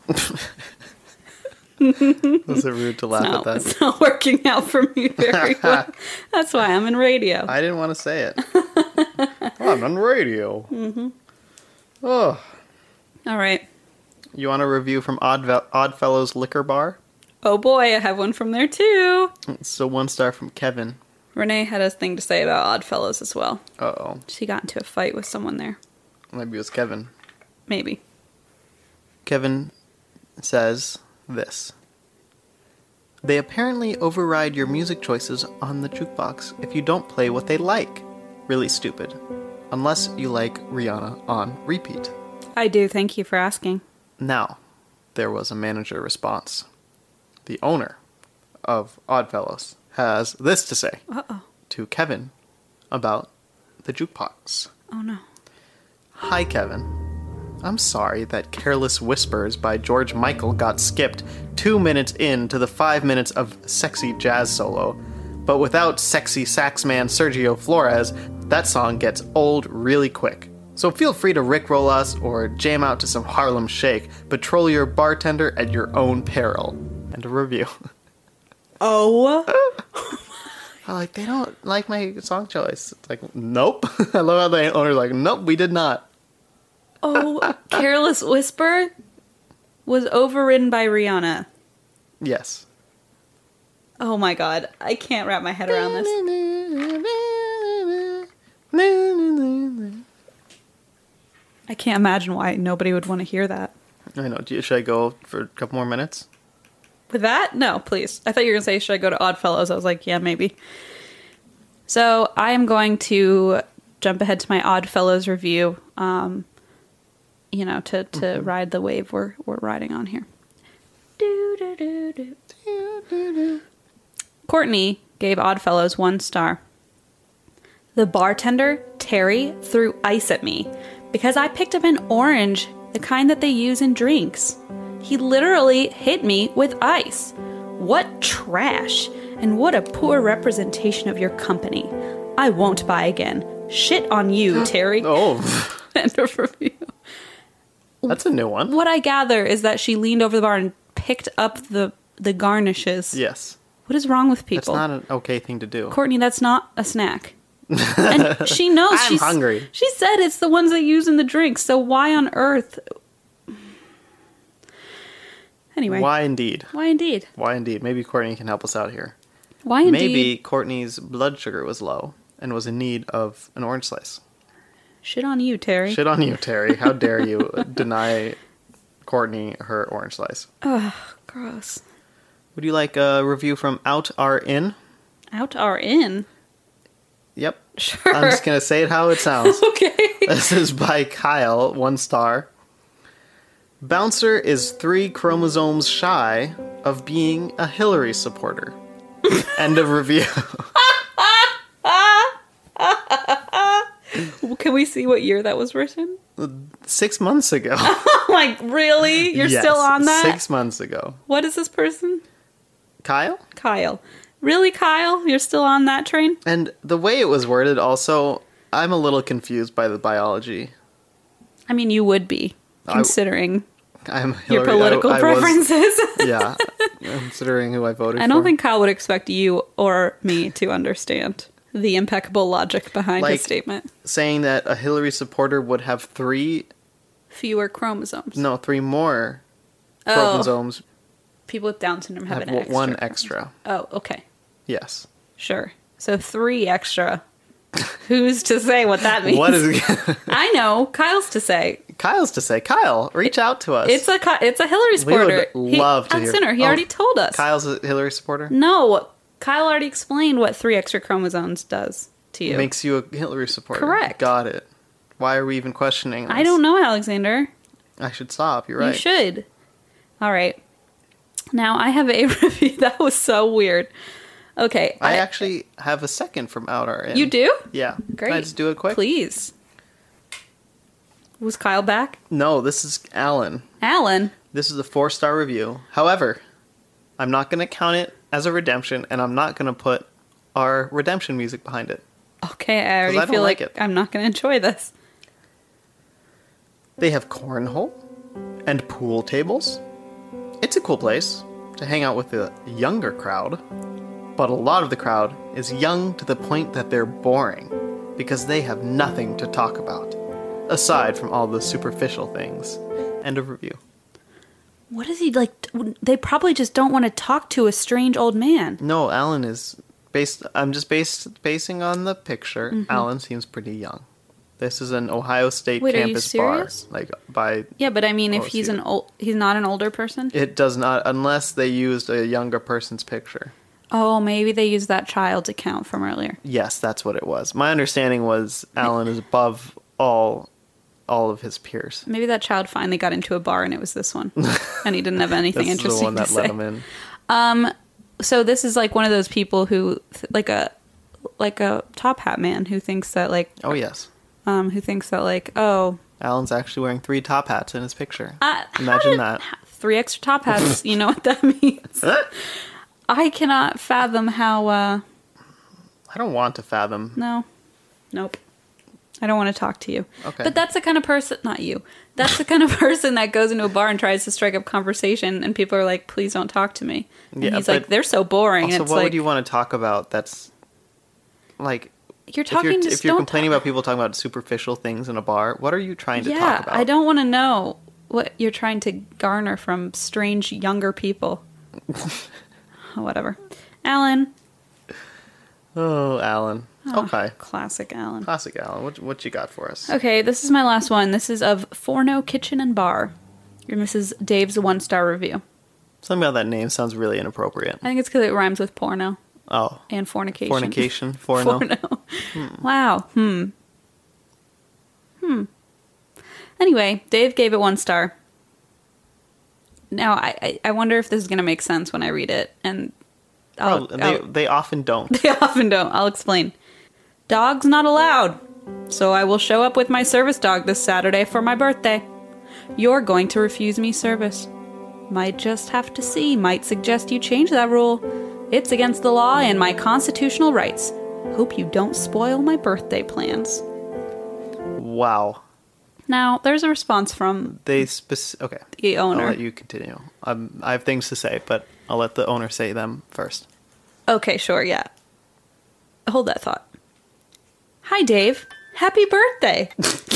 Speaker 4: Was it rude to laugh
Speaker 3: No,
Speaker 4: at that?
Speaker 3: it's not working out for me very well. That's why I'm in radio.
Speaker 4: I didn't want to say it. I'm on radio. Mm-hmm. Oh.
Speaker 3: All right.
Speaker 4: You want a review from Odd Oddfellows Liquor Bar?
Speaker 3: Oh boy, I have one from there too.
Speaker 4: It's a one star from Kevin.
Speaker 3: Renee had a thing to say about Oddfellows as well.
Speaker 4: Uh-oh.
Speaker 3: She got into a fight with someone there.
Speaker 4: Maybe it was Kevin.
Speaker 3: Maybe.
Speaker 4: Kevin says this. They apparently override your music choices on the jukebox if you don't play what they like. Really stupid. unless you like Rihanna on repeat.
Speaker 3: I do. Thank you for asking.
Speaker 4: Now, there was a manager response. The owner of Oddfellows has this to say
Speaker 3: Uh-oh.
Speaker 4: to Kevin about the jukebox.
Speaker 3: Oh, no.
Speaker 4: Hi, Kevin. I'm sorry that Careless Whispers by George Michael got skipped two minutes into the five minutes of sexy jazz solo. But without sexy saxman Sergio Flores, that song gets old really quick. So feel free to rickroll us or jam out to some Harlem Shake, but troll your bartender at your own peril. And a review.
Speaker 3: Oh.
Speaker 4: I'm like, they don't like my song choice. It's like, nope. I love how the owner's like, nope, we did not.
Speaker 3: Oh, Careless Whisper was overridden by Rihanna.
Speaker 4: Yes.
Speaker 3: Oh my god, I can't wrap my head around this. I can't imagine why nobody would want to hear that.
Speaker 4: I know. Do you- Should I go for a couple more minutes?
Speaker 3: With that? No, please. I thought you were going to say, should I go to Oddfellows? I was like, yeah, maybe. So I am going to jump ahead to my Oddfellows review, um, you know, to, to mm-hmm. ride the wave we're, we're riding on here. Do, do, do, do. Do, do, do. Courtney gave Oddfellows one star. The bartender, Terry, threw ice at me because I picked up an orange, the kind that they use in drinks. He literally hit me with ice. What trash, and what a poor representation of your company. I won't buy again. Shit on you, Terry.
Speaker 4: Oh.
Speaker 3: End of review.
Speaker 4: That's a new one.
Speaker 3: What I gather is that she leaned over the bar and picked up the, the garnishes.
Speaker 4: Yes.
Speaker 3: What is wrong with people?
Speaker 4: That's not an okay thing to do.
Speaker 3: Courtney, that's not a snack. And she knows.
Speaker 4: I'm
Speaker 3: she's
Speaker 4: hungry.
Speaker 3: She said it's the ones they use in the drinks, so why on earth... Anyway.
Speaker 4: Why indeed?
Speaker 3: Why indeed?
Speaker 4: Why indeed? Maybe Courtney can help us out here.
Speaker 3: Why indeed?
Speaker 4: Maybe Courtney's blood sugar was low and was in need of an orange slice.
Speaker 3: Shit on you, Terry.
Speaker 4: Shit on you, Terry. How dare you deny Courtney her orange slice?
Speaker 3: Ugh, gross.
Speaker 4: Would you like a review from Out Our In?
Speaker 3: Out Our In?
Speaker 4: Yep.
Speaker 3: Sure.
Speaker 4: I'm just going to say it how it sounds.
Speaker 3: Okay.
Speaker 4: This is by Kyle, one star. Bouncer is three chromosomes shy of being a Hillary supporter. End of review.
Speaker 3: Can we see what year that was written?
Speaker 4: Six months ago.
Speaker 3: Like, really? You're
Speaker 4: Yes,
Speaker 3: still on that?
Speaker 4: Six months ago.
Speaker 3: What is this person?
Speaker 4: Kyle?
Speaker 3: Kyle. Really, Kyle? You're still on that train?
Speaker 4: And the way it was worded also, I'm a little confused by the biology.
Speaker 3: I mean, you would be, considering
Speaker 4: I, I'm
Speaker 3: your
Speaker 4: Hillary,
Speaker 3: political
Speaker 4: I, I
Speaker 3: preferences.
Speaker 4: Was, yeah, considering who I voted for.
Speaker 3: I don't think Kyle would expect you or me to understand the impeccable logic behind
Speaker 4: like,
Speaker 3: his statement.
Speaker 4: Saying that a Hillary supporter would have three...
Speaker 3: Fewer chromosomes.
Speaker 4: No, three more
Speaker 3: oh.
Speaker 4: chromosomes.
Speaker 3: People with Down syndrome have,
Speaker 4: have
Speaker 3: an extra.
Speaker 4: one extra.
Speaker 3: Oh, okay.
Speaker 4: Yes.
Speaker 3: Sure. So three extra. Who's to say what that means?
Speaker 4: What is it?
Speaker 3: I know. Kyle's to say.
Speaker 4: Kyle's to say. Kyle, reach out to us.
Speaker 3: It's a it's a Hillary supporter.
Speaker 4: We would love
Speaker 3: he,
Speaker 4: to
Speaker 3: at
Speaker 4: hear.
Speaker 3: Sinner, he
Speaker 4: oh,
Speaker 3: already told us.
Speaker 4: Kyle's a Hillary supporter?
Speaker 3: No. Kyle already explained what three extra chromosomes does to you.
Speaker 4: Makes you a Hillary supporter.
Speaker 3: Correct.
Speaker 4: Got it. Why are we even questioning this?
Speaker 3: I don't know, Alexander.
Speaker 4: I should stop. You're right.
Speaker 3: You should. All right. Now, I have a review. That was so weird. Okay.
Speaker 4: I, I actually have a second from Out Our In.
Speaker 3: You do?
Speaker 4: Yeah.
Speaker 3: Great.
Speaker 4: Can I just do it quick?
Speaker 3: Please. Was Kyle back?
Speaker 4: No, this is Alan.
Speaker 3: Alan?
Speaker 4: This is a four-star review. However, I'm not going to count it as a redemption, and I'm not going to put our redemption music behind it.
Speaker 3: Okay, I already
Speaker 4: I don't
Speaker 3: feel
Speaker 4: like
Speaker 3: like
Speaker 4: it.
Speaker 3: I'm not going to enjoy this.
Speaker 4: They have cornhole and pool tables. It's a cool place to hang out with the younger crowd, but a lot of the crowd is young to the point that they're boring because they have nothing to talk about, aside from all the superficial things. End of review.
Speaker 3: What is he like? They probably just don't want to talk to a strange old man.
Speaker 4: No, Alan is based. I'm just based basing on the picture.
Speaker 3: Mm-hmm.
Speaker 4: Alan seems pretty young. This is an Ohio State
Speaker 3: Wait, are you
Speaker 4: campus bar,
Speaker 3: serious?
Speaker 4: like by.
Speaker 3: Yeah, but I mean, if
Speaker 4: O C.
Speaker 3: he's an old, he's not an older person.
Speaker 4: It does not, unless they used a younger person's picture.
Speaker 3: Oh, maybe they used that child's account from earlier.
Speaker 4: Yes, that's what it was. My understanding was Alan is above all all of his peers.
Speaker 3: Maybe that child finally got into a bar and it was this one. And he didn't have anything
Speaker 4: That's
Speaker 3: interesting
Speaker 4: the one that
Speaker 3: to
Speaker 4: let
Speaker 3: say.
Speaker 4: him in.
Speaker 3: Um, so this is like one of those people who, like a, like a top hat man who thinks that like,
Speaker 4: Oh, yes.
Speaker 3: um, who thinks that like, oh,
Speaker 4: Alan's actually wearing three top hats in his picture.
Speaker 3: uh, how
Speaker 4: Imagine
Speaker 3: did-
Speaker 4: that.
Speaker 3: three extra top hats. You know what that means? I cannot fathom how. Uh,
Speaker 4: I don't want to fathom.
Speaker 3: no, nope. I don't want to talk to you.
Speaker 4: Okay.
Speaker 3: But that's the kind of person, not you. That's the kind of person that goes into a bar and tries to strike up conversation, and people are like, "Please don't talk to me." And
Speaker 4: Yeah,
Speaker 3: he's
Speaker 4: but
Speaker 3: like, "They're so boring."
Speaker 4: Also,
Speaker 3: and
Speaker 4: what
Speaker 3: it's like,
Speaker 4: would you want to talk about that's like...
Speaker 3: You're talking
Speaker 4: if you're,
Speaker 3: to
Speaker 4: if you're
Speaker 3: don't
Speaker 4: complaining
Speaker 3: talk-
Speaker 4: about people talking about superficial things in a bar, what are you trying to
Speaker 3: yeah,
Speaker 4: talk about?
Speaker 3: I don't want to know what you're trying to garner from strange younger people. Whatever. Alan.
Speaker 4: Oh, Alan.
Speaker 3: Oh,
Speaker 4: Okay.
Speaker 3: Classic Alan.
Speaker 4: Classic Alan. What, what you got for us?
Speaker 3: Okay, this is my last one. This is of Forno Kitchen and Bar. And this is Dave's one-star review.
Speaker 4: Something about that name sounds really inappropriate.
Speaker 3: I think it's because it rhymes with porno
Speaker 4: Oh.
Speaker 3: and fornication.
Speaker 4: Fornication. Forno.
Speaker 3: Forno. Wow. Hmm. Hmm. Anyway, Dave gave it one star. Now, I, I, I wonder if this is going to make sense when I read it. And I'll,
Speaker 4: Probably, they,
Speaker 3: I'll-
Speaker 4: they often don't.
Speaker 3: They often don't. I'll explain. Dogs not allowed. So I will show up with my service dog this Saturday for my birthday. You're going to refuse me service. Might just have to see. Might suggest you change that rule. It's against the law and my constitutional rights. Hope you don't spoil my birthday plans.
Speaker 4: Wow.
Speaker 3: Now, there's a response from
Speaker 4: They spec- Okay.
Speaker 3: the owner.
Speaker 4: I'll let you continue. Um, I have things to say, but I'll let the owner say them first.
Speaker 3: Okay, sure, yeah. Hold that thought. Hi, Dave. Happy birthday.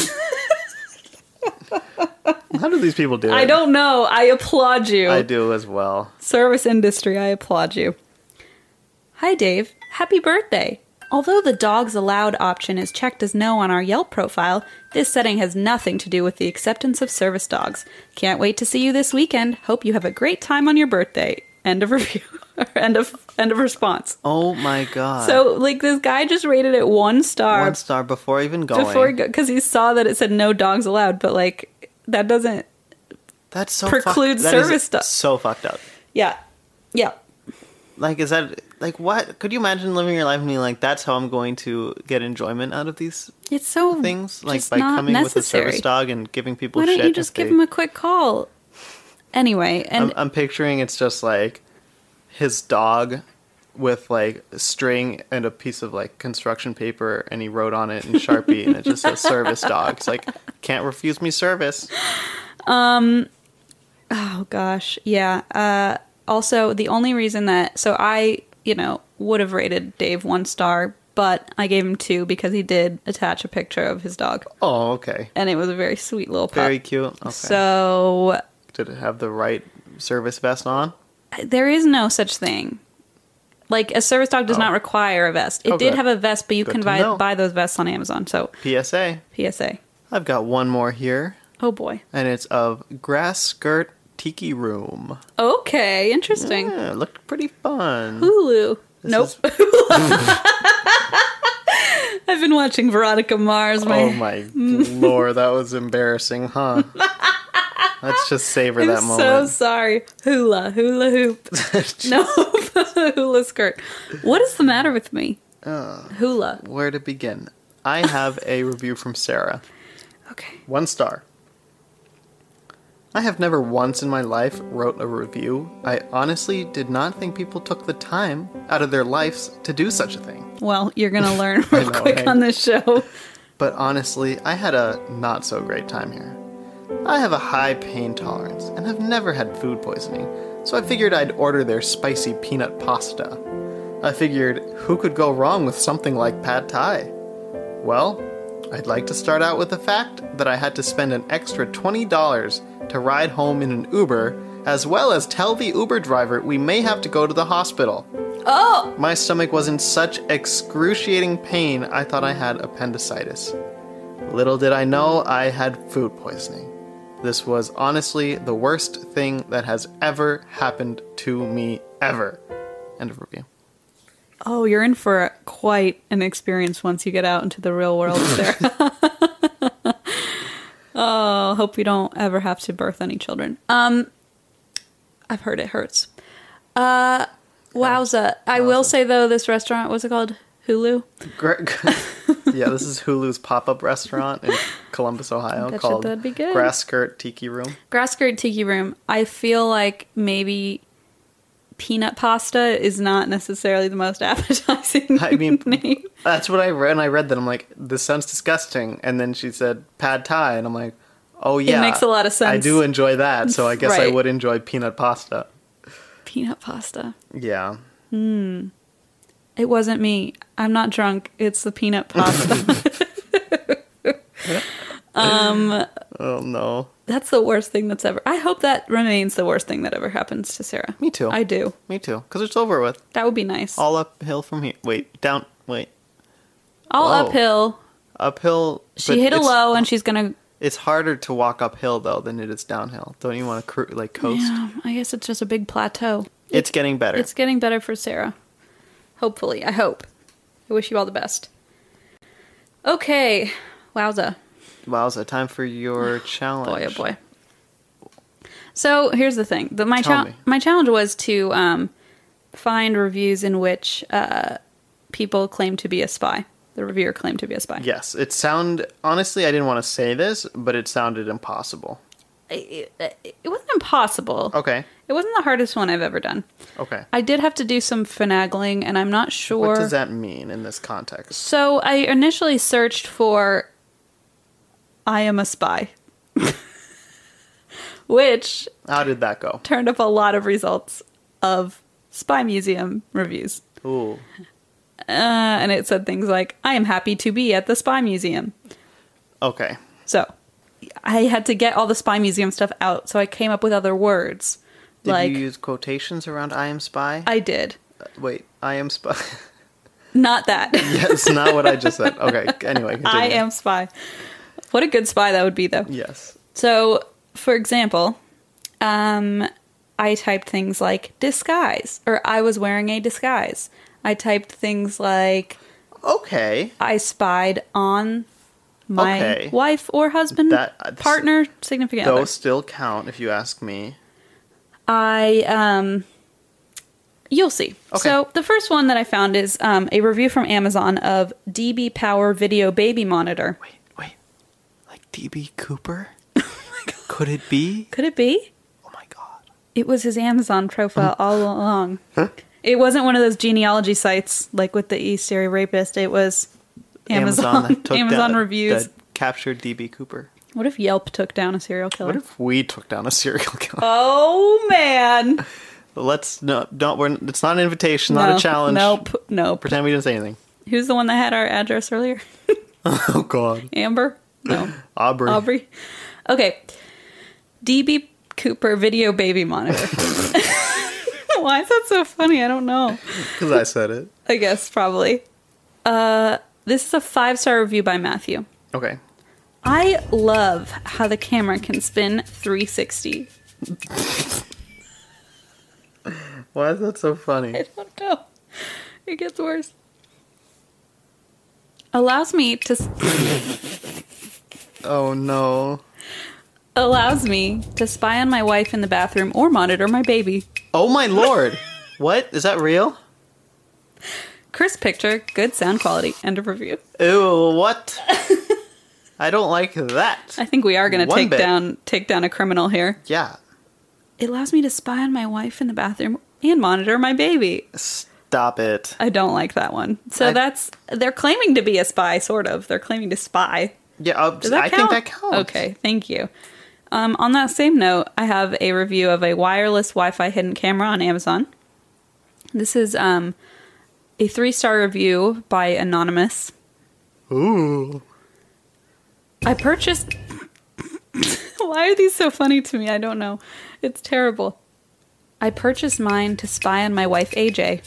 Speaker 4: How do these people do it?
Speaker 3: I don't know. I applaud you.
Speaker 4: I do as well.
Speaker 3: Service industry, I applaud you. Hi, Dave. Happy birthday. Although the dogs allowed option is checked as no on our Yelp profile, this setting has nothing to do with the acceptance of service dogs. Can't wait to see you this weekend. Hope you have a great time on your birthday. End of review. Or end of end of response.
Speaker 4: Oh my god.
Speaker 3: So, like, this guy just rated it one star.
Speaker 4: One star before even going.
Speaker 3: Before he because he saw that it said no dogs allowed, but like that doesn't.
Speaker 4: That's so
Speaker 3: preclude
Speaker 4: fucked, that is
Speaker 3: service stuff.
Speaker 4: So fucked up.
Speaker 3: Yeah, yeah.
Speaker 4: Like, is that like what? Could you imagine living your life and being like, "That's how I'm going to get enjoyment out of these
Speaker 3: It's so
Speaker 4: things"? Like
Speaker 3: just
Speaker 4: by
Speaker 3: not
Speaker 4: coming with a
Speaker 3: necessary.
Speaker 4: service dog and giving people
Speaker 3: Why don't
Speaker 4: shit.
Speaker 3: you just
Speaker 4: if
Speaker 3: give
Speaker 4: they-
Speaker 3: him a quick call? Anyway, and
Speaker 4: I'm, I'm picturing it's just like his dog with like a string and a piece of like construction paper, and he wrote on it in Sharpie, and it just says "service dog." It's like, can't refuse me service.
Speaker 3: oh gosh, yeah. Uh, also, the only reason that so I, you know, would have rated Dave one star, but I gave him two because he did attach a picture of his dog,
Speaker 4: Oh, okay.
Speaker 3: and it was a very sweet little pup.
Speaker 4: Very cute. Okay.
Speaker 3: So
Speaker 4: Did it have the right service vest on?
Speaker 3: there is no such thing. Like, a service dog does
Speaker 4: Oh.
Speaker 3: not require a vest. It
Speaker 4: Oh,
Speaker 3: did
Speaker 4: good.
Speaker 3: have a vest, but you
Speaker 4: Good
Speaker 3: can
Speaker 4: to
Speaker 3: buy
Speaker 4: know.
Speaker 3: buy those vests on Amazon. So,
Speaker 4: P S A.
Speaker 3: P S A.
Speaker 4: I've got one more here,
Speaker 3: Oh boy.
Speaker 4: and it's of Grass Skirt Tiki Room.
Speaker 3: Okay, interesting.
Speaker 4: Yeah, it looked pretty fun.
Speaker 3: Hulu.
Speaker 4: This
Speaker 3: Nope.
Speaker 4: is-
Speaker 3: I've been watching Veronica Mars. My,
Speaker 4: Oh my lord, that was embarrassing, huh? Let's just savor
Speaker 3: I'm
Speaker 4: that
Speaker 3: so
Speaker 4: moment.
Speaker 3: sorry. Hula, hula hoop. No, hula skirt. What is the matter with me?
Speaker 4: Uh,
Speaker 3: Hula.
Speaker 4: Where to begin? I have a review from Sarah.
Speaker 3: Okay.
Speaker 4: One star. I have never once in my life wrote a review. I honestly did not think people took the time out of their lives to do such a thing.
Speaker 3: Well, you're going to learn real
Speaker 4: know,
Speaker 3: quick
Speaker 4: hey?
Speaker 3: on this show.
Speaker 4: But honestly, I had a not so great time here. I have a high pain tolerance and have never had food poisoning, so I figured I'd order their spicy peanut pasta. I figured, who could go wrong with something like pad thai? Well, I'd like to start out with the fact that I had to spend an extra twenty dollars to ride home in an Uber, as well as tell the Uber driver we may have to go to the hospital.
Speaker 3: Oh!
Speaker 4: My stomach was in such excruciating pain, I thought I had appendicitis. Little did I know I had food poisoning. This was honestly the worst thing that has ever happened to me ever. End of review.
Speaker 3: Oh, you're in for quite an experience once you get out into the real world, Sarah. Oh, hope you don't ever have to birth any children. Um, I've heard it hurts. Uh, wowza. I will say, though, this restaurant, what's it called? Hulu?
Speaker 4: Greg. Yeah, this is Hulu's pop-up restaurant in Columbus, Ohio,
Speaker 3: Bet you
Speaker 4: called
Speaker 3: that'd be good.
Speaker 4: Grass Skirt Tiki Room.
Speaker 3: Grass Skirt Tiki Room. I feel like maybe peanut pasta is not necessarily the most appetizing
Speaker 4: I mean,
Speaker 3: name.
Speaker 4: That's what I read, and I read that. I'm like, this sounds disgusting. And then she said pad thai, and I'm like, oh yeah.
Speaker 3: makes a lot of sense.
Speaker 4: I do enjoy that, so I guess I
Speaker 3: Right.
Speaker 4: would enjoy peanut pasta.
Speaker 3: Peanut pasta.
Speaker 4: Yeah.
Speaker 3: It wasn't me. I'm not drunk. It's the peanut pasta. um,
Speaker 4: Oh no.
Speaker 3: that's the worst thing that's ever. I hope that remains the worst thing that ever happens to Sarah.
Speaker 4: Me too.
Speaker 3: I do.
Speaker 4: Me too. Because it's over with.
Speaker 3: That would be nice.
Speaker 4: All uphill from here. Wait, down. Wait.
Speaker 3: All
Speaker 4: Whoa.
Speaker 3: uphill.
Speaker 4: Uphill.
Speaker 3: She
Speaker 4: but
Speaker 3: hit a
Speaker 4: it's-
Speaker 3: low, and she's gonna.
Speaker 4: It's harder to walk uphill though than it is downhill. Don't you want to cru- like coast?
Speaker 3: Yeah, I guess it's just a big plateau.
Speaker 4: It's getting better.
Speaker 3: It's getting better for Sarah. Hopefully, I hope. I wish you all the best. Okay, wowza.
Speaker 4: Wowza, time for your challenge.
Speaker 3: Boy, oh boy. So here's the thing: the, my
Speaker 4: Tell
Speaker 3: cha-
Speaker 4: me.
Speaker 3: my challenge was to um, find reviews in which uh, people claim to be a spy. The reviewer claimed to be a spy.
Speaker 4: Yes, it sound honestly. I didn't want to say this, but it sounded impossible.
Speaker 3: It, it, it wasn't impossible.
Speaker 4: Okay.
Speaker 3: It wasn't the hardest one I've ever done.
Speaker 4: Okay.
Speaker 3: I did have to do some finagling, and I'm not sure.
Speaker 4: What does that mean in this context?
Speaker 3: So I initially searched for I am a spy, which
Speaker 4: How did that go?
Speaker 3: turned up a lot of results of Spy Museum reviews.
Speaker 4: Ooh.
Speaker 3: Uh, and it said things like, I am happy to be at the Spy Museum.
Speaker 4: Okay.
Speaker 3: So I had to get all the Spy Museum stuff out, so I came up with other words.
Speaker 4: Did
Speaker 3: like,
Speaker 4: you use quotations around "I am spy"?
Speaker 3: I did.
Speaker 4: Uh, Wait, I am spy.
Speaker 3: Not that.
Speaker 4: Yes, not what I just said. Okay. Anyway, continue.
Speaker 3: I am spy. What a good spy that would be, though.
Speaker 4: Yes.
Speaker 3: So, for example, um, I typed things like disguise, or I was wearing a disguise. I typed things like
Speaker 4: Okay.
Speaker 3: I spied on my
Speaker 4: Okay.
Speaker 3: wife or husband,
Speaker 4: That- uh,
Speaker 3: partner, significant other.
Speaker 4: Those still count if you ask me.
Speaker 3: I, um, you'll see.
Speaker 4: Okay.
Speaker 3: So the first one that I found is um, a review from Amazon of D B Power Video Baby Monitor.
Speaker 4: Wait, wait. Like D B Cooper? Could it be?
Speaker 3: Could it be?
Speaker 4: Oh my god.
Speaker 3: It was his Amazon profile all along. It wasn't one of those genealogy sites like with the East Area Rapist. It was Amazon
Speaker 4: that took
Speaker 3: Amazon
Speaker 4: down,
Speaker 3: reviews.
Speaker 4: that captured D B Cooper.
Speaker 3: What if Yelp took down a serial killer?
Speaker 4: What if we took down a serial killer?
Speaker 3: Oh man!
Speaker 4: Let's no, don't. We're. It's not an invitation, not
Speaker 3: No,
Speaker 4: a challenge.
Speaker 3: Nope, nope.
Speaker 4: Pretend we didn't say anything.
Speaker 3: Who's the one that had our address earlier?
Speaker 4: Oh god.
Speaker 3: Amber? No.
Speaker 4: Aubrey.
Speaker 3: Aubrey. Okay. D B Cooper Video Baby Monitor. Why is that so funny? I don't know.
Speaker 4: Because I said it.
Speaker 3: I guess probably. Uh, this is a five-star review by Matthew.
Speaker 4: Okay.
Speaker 3: I love how the camera can spin three sixty.
Speaker 4: Why is that so funny?
Speaker 3: I don't know. It gets worse. Allows me to
Speaker 4: Oh no.
Speaker 3: allows me to spy on my wife in the bathroom or monitor my baby.
Speaker 4: Oh my lord. What? Is that real?
Speaker 3: Crisp picture, good sound quality. End of review.
Speaker 4: Ew, what? I don't like that.
Speaker 3: I think we are going to
Speaker 4: One
Speaker 3: take
Speaker 4: bit.
Speaker 3: down take down a criminal here.
Speaker 4: Yeah.
Speaker 3: It allows me to spy on my wife in the bathroom and monitor my baby.
Speaker 4: Stop it.
Speaker 3: I don't like that one. So
Speaker 4: I-
Speaker 3: that's they're claiming to be a spy, sort of. They're claiming to spy.
Speaker 4: Yeah, uh,
Speaker 3: Does that
Speaker 4: I
Speaker 3: count?
Speaker 4: think that counts.
Speaker 3: Okay, thank you. Um, on that same note, I have a review of a wireless Wi-Fi hidden camera on Amazon. This is um, a three-star review by Anonymous.
Speaker 4: Ooh.
Speaker 3: I purchased... Why are these so funny to me? I don't know. It's terrible. I purchased mine to spy on my wife, A J.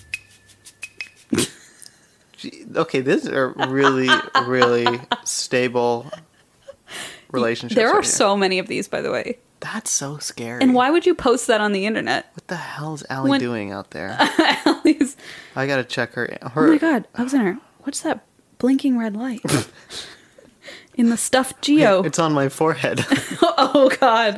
Speaker 4: Gee, okay, these are really, really stable relationships.
Speaker 3: There are
Speaker 4: right here.
Speaker 3: so many of these, by the way.
Speaker 4: That's so scary.
Speaker 3: And why would you post that on the internet?
Speaker 4: What the hell is Allie
Speaker 3: When-
Speaker 4: doing out there?
Speaker 3: Allie's,
Speaker 4: I gotta check her. her
Speaker 3: Oh my god, Alexander, what's that blinking red light? In the stuffed Geo.
Speaker 4: It's on my forehead.
Speaker 3: Oh god.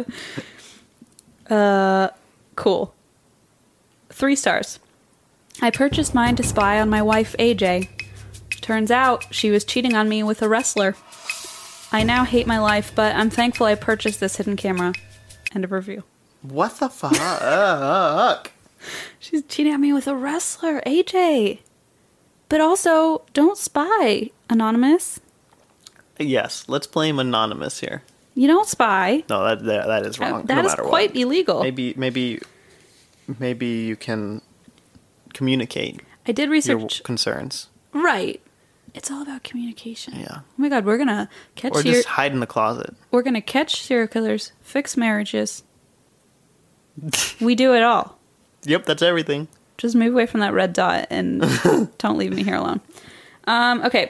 Speaker 3: Uh, cool. Three stars. I purchased mine to spy on my wife, A J. Turns out she was cheating on me with a wrestler. I now hate my life, but I'm thankful I purchased this hidden camera. End of review.
Speaker 4: What the fuck?
Speaker 3: She's cheating on me with a wrestler, A J. But also, don't spy, Anonymous.
Speaker 4: Yes, let's blame Anonymous here.
Speaker 3: You don't spy.
Speaker 4: No, that that, that is wrong.
Speaker 3: That
Speaker 4: no
Speaker 3: is
Speaker 4: matter
Speaker 3: quite
Speaker 4: what.
Speaker 3: illegal.
Speaker 4: Maybe, maybe, maybe you can communicate
Speaker 3: I did
Speaker 4: your
Speaker 3: research.
Speaker 4: concerns.
Speaker 3: Right. It's all about communication.
Speaker 4: Yeah.
Speaker 3: Oh my god, we're gonna catch
Speaker 4: Or
Speaker 3: ser-
Speaker 4: just hide in the closet.
Speaker 3: we're gonna catch serial killers, fix marriages. We do it all.
Speaker 4: Yep, that's everything.
Speaker 3: Just move away from that red dot and don't leave me here alone. Um, okay.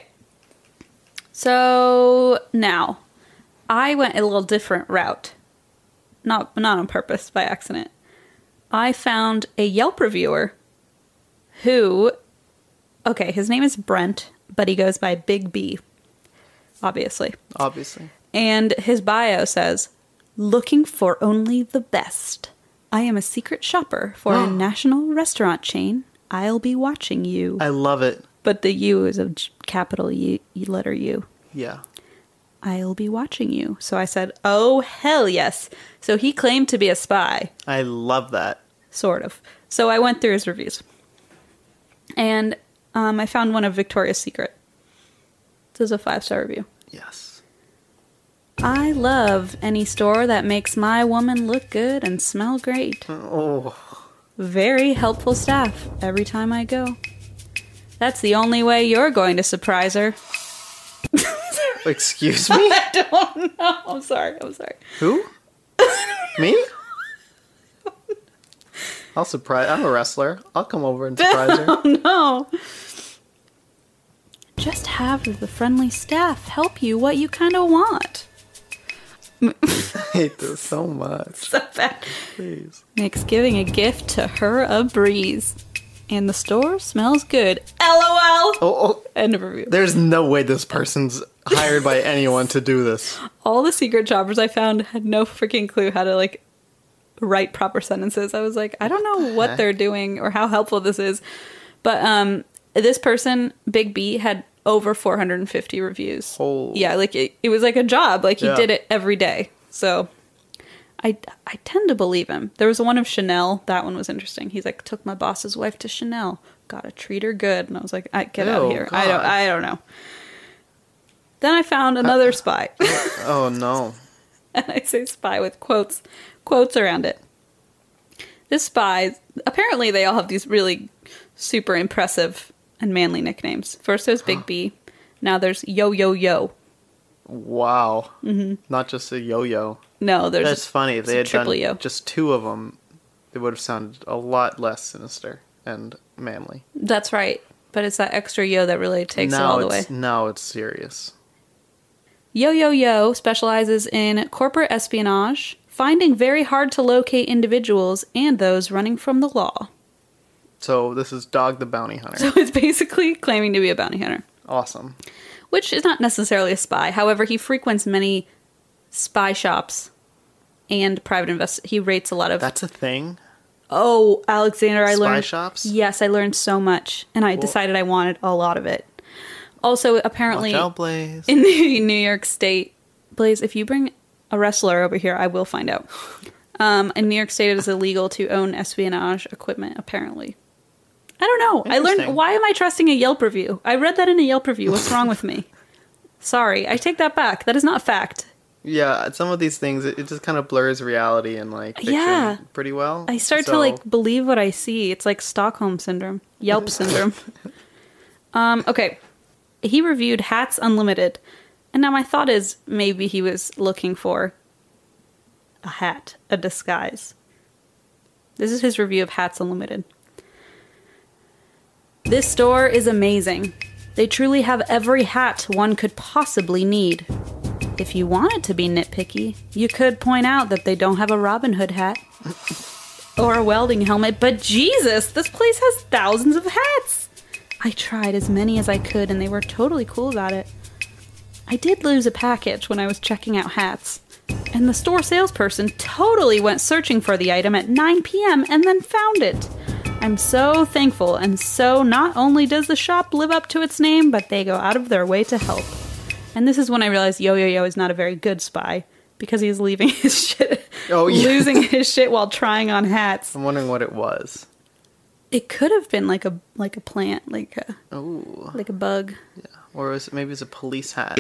Speaker 3: So now, I went a little different route. Not not on purpose, by accident. I found a Yelp reviewer who, okay, his name is Brent, but he goes by Big B, obviously.
Speaker 4: Obviously.
Speaker 3: And his bio says, looking for only the best. I am a secret shopper for a national restaurant chain. I'll be watching you.
Speaker 4: I love it.
Speaker 3: But the U is a j- capital U, letter U.
Speaker 4: Yeah.
Speaker 3: I'll be watching you. So I said, oh, hell yes. So he claimed to be a spy.
Speaker 4: I love that.
Speaker 3: Sort of. So I went through his reviews. And um, I found one of Victoria's Secret. This is a five-star review.
Speaker 4: Yes.
Speaker 3: I love any store that makes my woman look good and smell great.
Speaker 4: Oh.
Speaker 3: Very helpful staff every time I go. That's the only way you're going to surprise her.
Speaker 4: Excuse me?
Speaker 3: I don't know. I'm sorry. I'm sorry.
Speaker 4: Who? Me? I'll surprise. I'm a wrestler. I'll come over and surprise her.
Speaker 3: Oh, no. Just have the friendly staff help you what you kind of want.
Speaker 4: I hate this so much.
Speaker 3: So bad.
Speaker 4: Please.
Speaker 3: Makes giving a gift to her a breeze. And the store smells good. LOL.
Speaker 4: Oh, oh,
Speaker 3: End of review.
Speaker 4: there's no way this person's hired by anyone to do this.
Speaker 3: All the secret shoppers I found had no freaking clue how to, like, write proper sentences. I was like, I don't know what
Speaker 4: heck?
Speaker 3: they're doing or how helpful this is. But um, this person, Big B, had over four hundred fifty reviews.
Speaker 4: Oh.
Speaker 3: Yeah, like it, it was like a job. Like he
Speaker 4: Yeah.
Speaker 3: did it every day. So I, I tend to believe him. There was one of Chanel. That one was interesting. He's like, took my boss's wife to Chanel. Gotta treat her good. And I was like, I, get out of
Speaker 4: Ew,
Speaker 3: here. I don't,
Speaker 4: God.
Speaker 3: I don't know. Then I found another spy.
Speaker 4: Oh, no.
Speaker 3: And I say spy with quotes, quotes around it. This spy, apparently they all have these really super impressive and manly nicknames. First there's Big B. Now there's Yo Yo Yo.
Speaker 4: Wow. Mm-hmm. Not just a yo-yo.
Speaker 3: No, there's
Speaker 4: That's funny. If they had
Speaker 3: triple
Speaker 4: done
Speaker 3: yo.
Speaker 4: just two of them, it would have sounded a lot less sinister and manly.
Speaker 3: That's right. But it's that extra yo that really takes it
Speaker 4: now
Speaker 3: all the way.
Speaker 4: it's, Now it's serious.
Speaker 3: Yo Yo Yo specializes in corporate espionage, finding very hard to locate individuals and those running from the law.
Speaker 4: So this is Dog the Bounty Hunter.
Speaker 3: So it's basically claiming to be a bounty hunter.
Speaker 4: Awesome.
Speaker 3: Which is not necessarily a spy. However, he frequents many spy shops and private invest. He rates a lot of.
Speaker 4: That's a thing?
Speaker 3: Oh, Alexander, I
Speaker 4: Spy
Speaker 3: learned.
Speaker 4: shops?
Speaker 3: Yes, I learned so much, and I decided I wanted a lot of it. Also, apparently,
Speaker 4: Watch out, Blaze.
Speaker 3: in the New York State, Blaze, if you bring a wrestler over here, I will find out. Um, in New York State, it is illegal to own espionage equipment, apparently. I don't know. I learned.
Speaker 4: Interesting.
Speaker 3: Why am I trusting a Yelp review? I read that in a Yelp review. What's wrong with me? Sorry, I take that back. That is not fact.
Speaker 4: Yeah, some of these things, it, it just kind of blurs reality and, like, fiction
Speaker 3: Yeah.
Speaker 4: pretty well.
Speaker 3: I start to,
Speaker 4: So-
Speaker 3: like, believe what I see. It's like Stockholm Syndrome. Yelp Syndrome. um, okay. He reviewed Hats Unlimited. And now my thought is maybe he was looking for a hat, a disguise. This is his review of Hats Unlimited. This store is amazing. They truly have every hat one could possibly need. If you wanted to be nitpicky, you could point out that they don't have a Robin Hood hat. or a welding helmet, but Jesus, this place has thousands of hats. I tried as many as I could, and they were totally cool about it. I did lose a package when I was checking out hats, and the store salesperson totally went searching for the item at nine p.m. and then found it. I'm so thankful, and so not only does the shop live up to its name, but they go out of their way to help. And this is when I realized Yo-Yo-Yo is not a very good spy, because he's leaving his shit,
Speaker 4: Oh, yeah.
Speaker 3: losing his shit while trying on hats.
Speaker 4: I'm wondering what it was.
Speaker 3: It could have been like a like a plant, like a
Speaker 4: Ooh.
Speaker 3: like a bug.
Speaker 4: Or was it, maybe it's a police hat.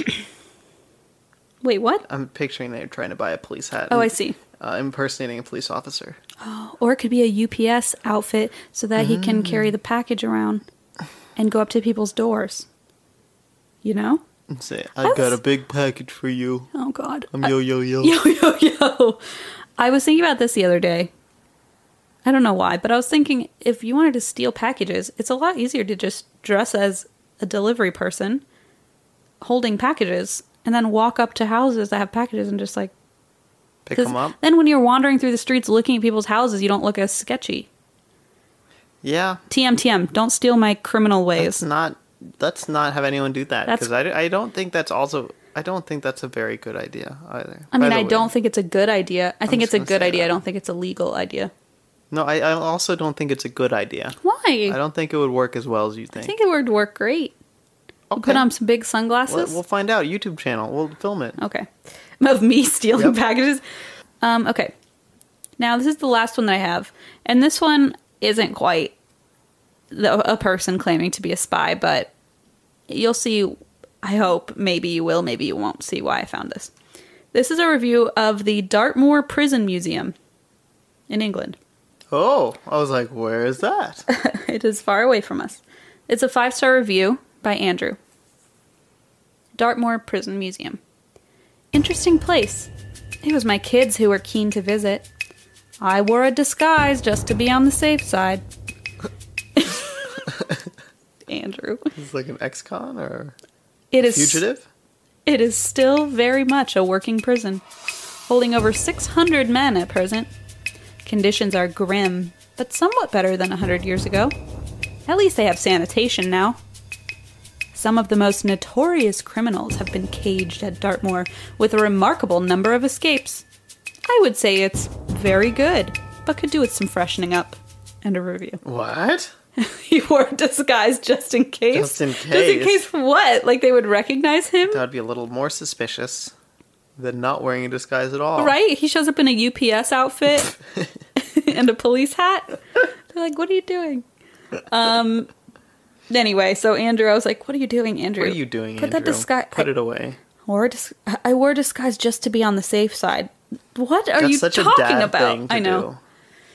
Speaker 3: Wait, what?
Speaker 4: I'm picturing they're trying to buy a police hat.
Speaker 3: Oh, I
Speaker 4: and,
Speaker 3: see.
Speaker 4: Uh, impersonating a police officer.
Speaker 3: Or it could be a U P S outfit so that he can carry the package around and go up to people's doors. You know?
Speaker 4: And say,
Speaker 3: I
Speaker 4: I've got
Speaker 3: was-
Speaker 4: a big package for you.
Speaker 3: Oh, God.
Speaker 4: I'm yo yo yo.
Speaker 3: Yo, yo, yo. I was thinking about this the other day. I don't know why, but I was thinking if you wanted to steal packages, it's a lot easier to just dress as a delivery person holding packages and then walk up to houses that have packages and just like...
Speaker 4: Pick
Speaker 3: 'cause
Speaker 4: them up.
Speaker 3: then when you're wandering through the streets looking at people's houses, you don't look as sketchy.
Speaker 4: Yeah.
Speaker 3: T M T M, don't steal my criminal ways.
Speaker 4: Let's not, let's not have anyone do that.
Speaker 3: That's-
Speaker 4: Because I, I don't think that's also... I don't think that's a very good idea either.
Speaker 3: I
Speaker 4: By
Speaker 3: mean,
Speaker 4: the
Speaker 3: I
Speaker 4: way.
Speaker 3: don't think it's a good idea. I think
Speaker 4: just
Speaker 3: it's a
Speaker 4: gonna
Speaker 3: good
Speaker 4: say
Speaker 3: idea.
Speaker 4: that.
Speaker 3: I don't think it's a legal idea.
Speaker 4: No, I, I also don't think it's a good idea.
Speaker 3: Why?
Speaker 4: I don't think it would work as well as you
Speaker 3: I
Speaker 4: think.
Speaker 3: think it would work great. We'll
Speaker 4: Okay.
Speaker 3: put on some big sunglasses.
Speaker 4: We'll, we'll find out. YouTube channel. We'll film it.
Speaker 3: Okay. Of me stealing
Speaker 4: Yep.
Speaker 3: packages. Um, okay. Now, this is the last one that I have. And this one isn't quite the, a person claiming to be a spy, but you'll see, I hope, maybe you will, maybe you won't see why I found this. This is a review of the Dartmoor Prison Museum in England.
Speaker 4: Oh, I was like, where is that?
Speaker 3: It is far away from us. It's a five-star review by Andrew. Dartmoor Prison Museum. Interesting place. It was my kids who were keen to visit. I wore a disguise just to be on the safe side. Andrew.
Speaker 4: It's like an ex-con or
Speaker 3: It is
Speaker 4: fugitive?
Speaker 3: It is still very much a working prison, holding over six hundred men at present. Conditions are grim, but somewhat better than one hundred years ago. At least they have sanitation now. Some of the most notorious criminals have been caged at Dartmoor, with a remarkable number of escapes. I would say it's very good, but could do with some freshening up. And a review.
Speaker 4: What?
Speaker 3: He wore a disguise just in case?
Speaker 4: Just in
Speaker 3: Just in
Speaker 4: case.
Speaker 3: case what? Like they would recognize him?
Speaker 4: That would be a little more suspicious than not wearing a disguise at all.
Speaker 3: Right? He shows up in a U P S outfit and a police hat. They're like, what are you doing? Um. Anyway, so Andrew, I was like, what are you doing, Andrew?
Speaker 4: What are you doing,
Speaker 3: Put
Speaker 4: Andrew?
Speaker 3: that disguise.
Speaker 4: Put it away.
Speaker 3: Wore a dis- I wore a disguise just to be on the safe side. What are
Speaker 4: That's
Speaker 3: you
Speaker 4: such a
Speaker 3: talking
Speaker 4: dad
Speaker 3: about?
Speaker 4: thing to
Speaker 3: I know.
Speaker 4: do.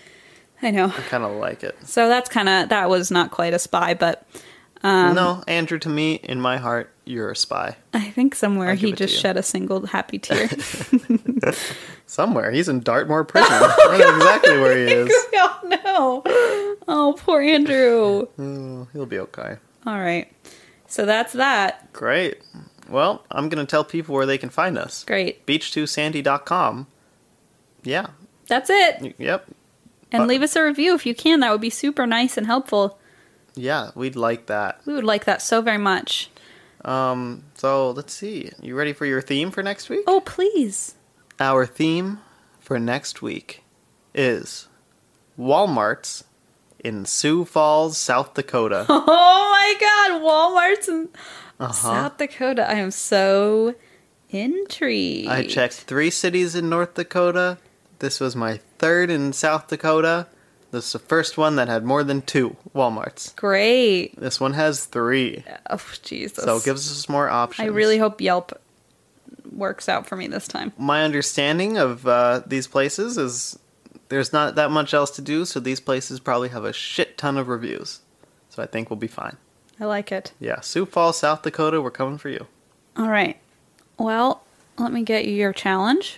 Speaker 3: I know.
Speaker 4: I kind of like it.
Speaker 3: So that's kind of, that was not quite a spy, but Um,
Speaker 4: no, Andrew, to me, in my heart, you're a spy.
Speaker 3: I think somewhere
Speaker 4: I'll
Speaker 3: he
Speaker 4: give it to
Speaker 3: just
Speaker 4: you.
Speaker 3: shed a single happy tear.
Speaker 4: Somewhere. He's in Dartmoor prison. I know exactly where he is.
Speaker 3: Oh no. Oh, poor Andrew.
Speaker 4: Oh, he'll be okay.
Speaker 3: All right. So that's that.
Speaker 4: Great. Well, I'm going to tell people where they can find us.
Speaker 3: Great.
Speaker 4: beach two sandy dot com. Yeah.
Speaker 3: That's it.
Speaker 4: Y- Yep.
Speaker 3: And
Speaker 4: Uh,
Speaker 3: leave us a review if you can. That would be super nice and helpful.
Speaker 4: Yeah, we'd like that.
Speaker 3: We would like that so very much.
Speaker 4: Um, so let's see. You ready for your theme for next week?
Speaker 3: Oh, please.
Speaker 4: Our theme for next week is Walmarts in Sioux Falls, South Dakota.
Speaker 3: Oh my God. Walmart's in
Speaker 4: Uh-huh.
Speaker 3: South Dakota. I am so intrigued.
Speaker 4: I checked three cities in North Dakota. This was my third in South Dakota. This is the first one that had more than two Walmarts.
Speaker 3: Great.
Speaker 4: This one has three.
Speaker 3: Oh, Jesus.
Speaker 4: So it gives us more options.
Speaker 3: I really hope Yelp works out for me this time.
Speaker 4: My understanding of uh, these places is there's not that much else to do, so these places probably have a shit ton of reviews. So I think we'll be fine.
Speaker 3: I like it.
Speaker 4: Yeah, Sioux Falls, South Dakota, we're coming for you.
Speaker 3: All right. Well, let me get you your challenge.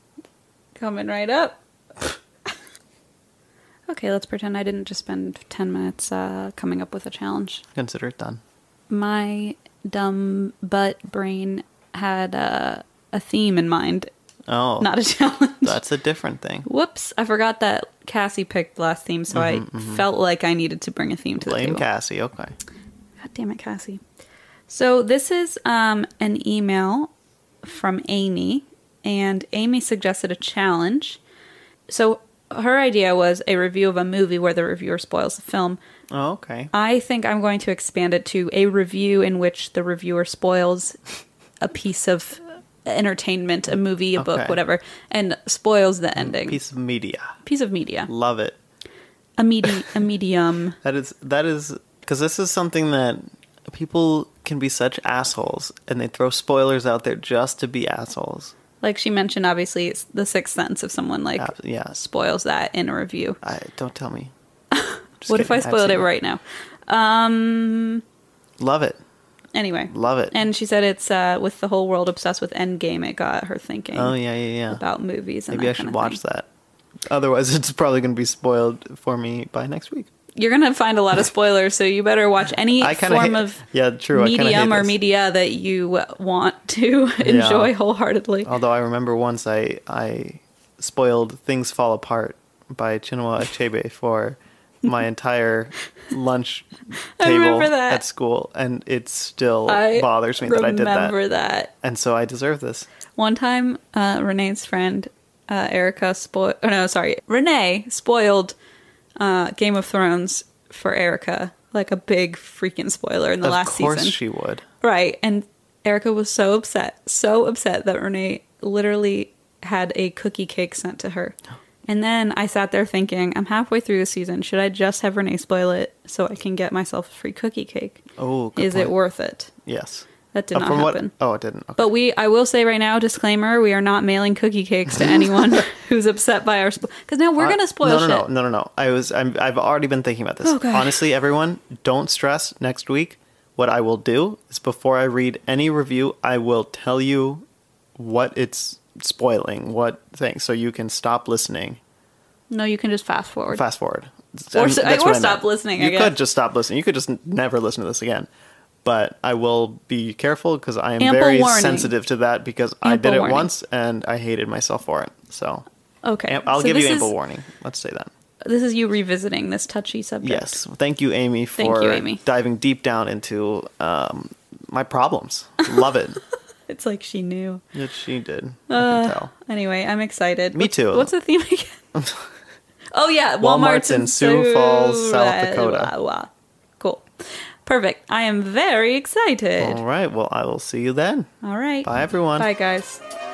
Speaker 3: Coming right up. Okay, let's pretend I didn't just spend ten minutes uh, coming up with a challenge.
Speaker 4: Consider it done.
Speaker 3: My dumb butt brain had uh, a theme in mind,
Speaker 4: Oh,
Speaker 3: not a challenge.
Speaker 4: that's a different thing.
Speaker 3: Whoops, I forgot that Cassie picked the last theme, so
Speaker 4: Mm-hmm,
Speaker 3: I felt like I needed to bring a theme to the
Speaker 4: Blame
Speaker 3: table.
Speaker 4: Cassie. Okay.
Speaker 3: God damn it, Cassie. So this is um, an email from Amy, and Amy suggested a challenge. So her idea was a review of a movie where the reviewer spoils the film.
Speaker 4: Oh, okay.
Speaker 3: I think I'm going to expand it to a review in which the reviewer spoils a piece of entertainment, a movie, a book,
Speaker 4: Okay.
Speaker 3: whatever, and spoils the ending.
Speaker 4: Piece of media.
Speaker 3: Piece of media.
Speaker 4: Love it.
Speaker 3: A, medi- a medium.
Speaker 4: That is that is because this is something that people can be such assholes, and they throw spoilers out there just to be assholes.
Speaker 3: Like she mentioned, obviously, it's the Sixth Sense if someone like
Speaker 4: Uh, yeah.
Speaker 3: spoils that in a review.
Speaker 4: I don't tell me. Just
Speaker 3: What if
Speaker 4: kidding.
Speaker 3: I
Speaker 4: I've
Speaker 3: spoiled it
Speaker 4: seen
Speaker 3: right now? Um.
Speaker 4: Love it.
Speaker 3: Anyway,
Speaker 4: Love it.
Speaker 3: and she said it's uh, with the whole world obsessed with Endgame. It got her thinking.
Speaker 4: Oh yeah, yeah, yeah.
Speaker 3: About movies. And
Speaker 4: Maybe
Speaker 3: that
Speaker 4: I should
Speaker 3: kind of
Speaker 4: watch
Speaker 3: thing.
Speaker 4: that. Otherwise, it's probably going to be spoiled for me by next week.
Speaker 3: You're gonna find a lot of spoilers, so you better watch any
Speaker 4: I kinda
Speaker 3: form
Speaker 4: hate-
Speaker 3: of
Speaker 4: yeah, true. I kinda
Speaker 3: medium
Speaker 4: hate
Speaker 3: or
Speaker 4: this.
Speaker 3: media that you want to enjoy wholeheartedly.
Speaker 4: Although I remember once I I spoiled "Things Fall Apart" by Chinua Achebe for my entire lunch
Speaker 3: I
Speaker 4: table
Speaker 3: remember that.
Speaker 4: at school, and it still
Speaker 3: I
Speaker 4: bothers me that I did that.
Speaker 3: remember that.
Speaker 4: And so I deserve this.
Speaker 3: One time, uh, Renee's friend uh, Erica spoiled. Oh no, sorry, Renee spoiled uh, Game of Thrones for Erica, like a big freaking spoiler in the
Speaker 4: of
Speaker 3: last
Speaker 4: course
Speaker 3: season.
Speaker 4: she would.
Speaker 3: Right, and Erica was so upset, so upset that Renee literally had a cookie cake sent to her. And then I sat there thinking, I'm halfway through the season. Should I just have Renee spoil it so I can get myself a free cookie cake?
Speaker 4: Oh, good
Speaker 3: Is it
Speaker 4: point.
Speaker 3: worth it?
Speaker 4: Yes.
Speaker 3: That did
Speaker 4: Uh,
Speaker 3: not
Speaker 4: from what-
Speaker 3: happen.
Speaker 4: Oh, it didn't. Okay.
Speaker 3: But we, I will say right now, disclaimer: we are not mailing cookie cakes to anyone who's upset by our spoil. Because now we're
Speaker 4: Uh,
Speaker 3: gonna spoil
Speaker 4: no, no,
Speaker 3: shit.
Speaker 4: No, no, no, no. I was. I'm, I've already been thinking about this.
Speaker 3: Oh, God.
Speaker 4: Honestly, everyone, don't stress. Next week, what I will do is before I read any review, I will tell you what it's spoiling, what thing, so you can stop listening.
Speaker 3: No, you can just fast forward.
Speaker 4: Fast forward.
Speaker 3: Or
Speaker 4: And
Speaker 3: s-
Speaker 4: that's
Speaker 3: or
Speaker 4: what I
Speaker 3: stop
Speaker 4: meant.
Speaker 3: listening, I
Speaker 4: You
Speaker 3: guess.
Speaker 4: could just stop listening. You could just n- never listen to this again. But I will be careful because I am
Speaker 3: Ample
Speaker 4: very
Speaker 3: warning.
Speaker 4: sensitive to that because I
Speaker 3: Ample
Speaker 4: did it
Speaker 3: warning.
Speaker 4: once and I hated myself for it. So
Speaker 3: Okay,
Speaker 4: am- I'll
Speaker 3: so
Speaker 4: give you
Speaker 3: this
Speaker 4: ample
Speaker 3: is-
Speaker 4: warning. Let's say that.
Speaker 3: This is you revisiting this touchy subject.
Speaker 4: Yes. Thank you, Amy, for
Speaker 3: Thank you, Amy.
Speaker 4: diving deep down into um, my problems. Love it.
Speaker 3: It's like she knew.
Speaker 4: Yes, she did. I
Speaker 3: Uh,
Speaker 4: can tell.
Speaker 3: Anyway, I'm excited.
Speaker 4: Me
Speaker 3: What's-
Speaker 4: too.
Speaker 3: What's the theme again? Oh yeah, Walmart's,
Speaker 4: Walmart's in Sioux Falls, South Dakota.
Speaker 3: Wow, wow. Cool. Perfect. I am very excited.
Speaker 4: All right. Well, I will see you then.
Speaker 3: All right.
Speaker 4: Bye, everyone.
Speaker 3: Bye, guys.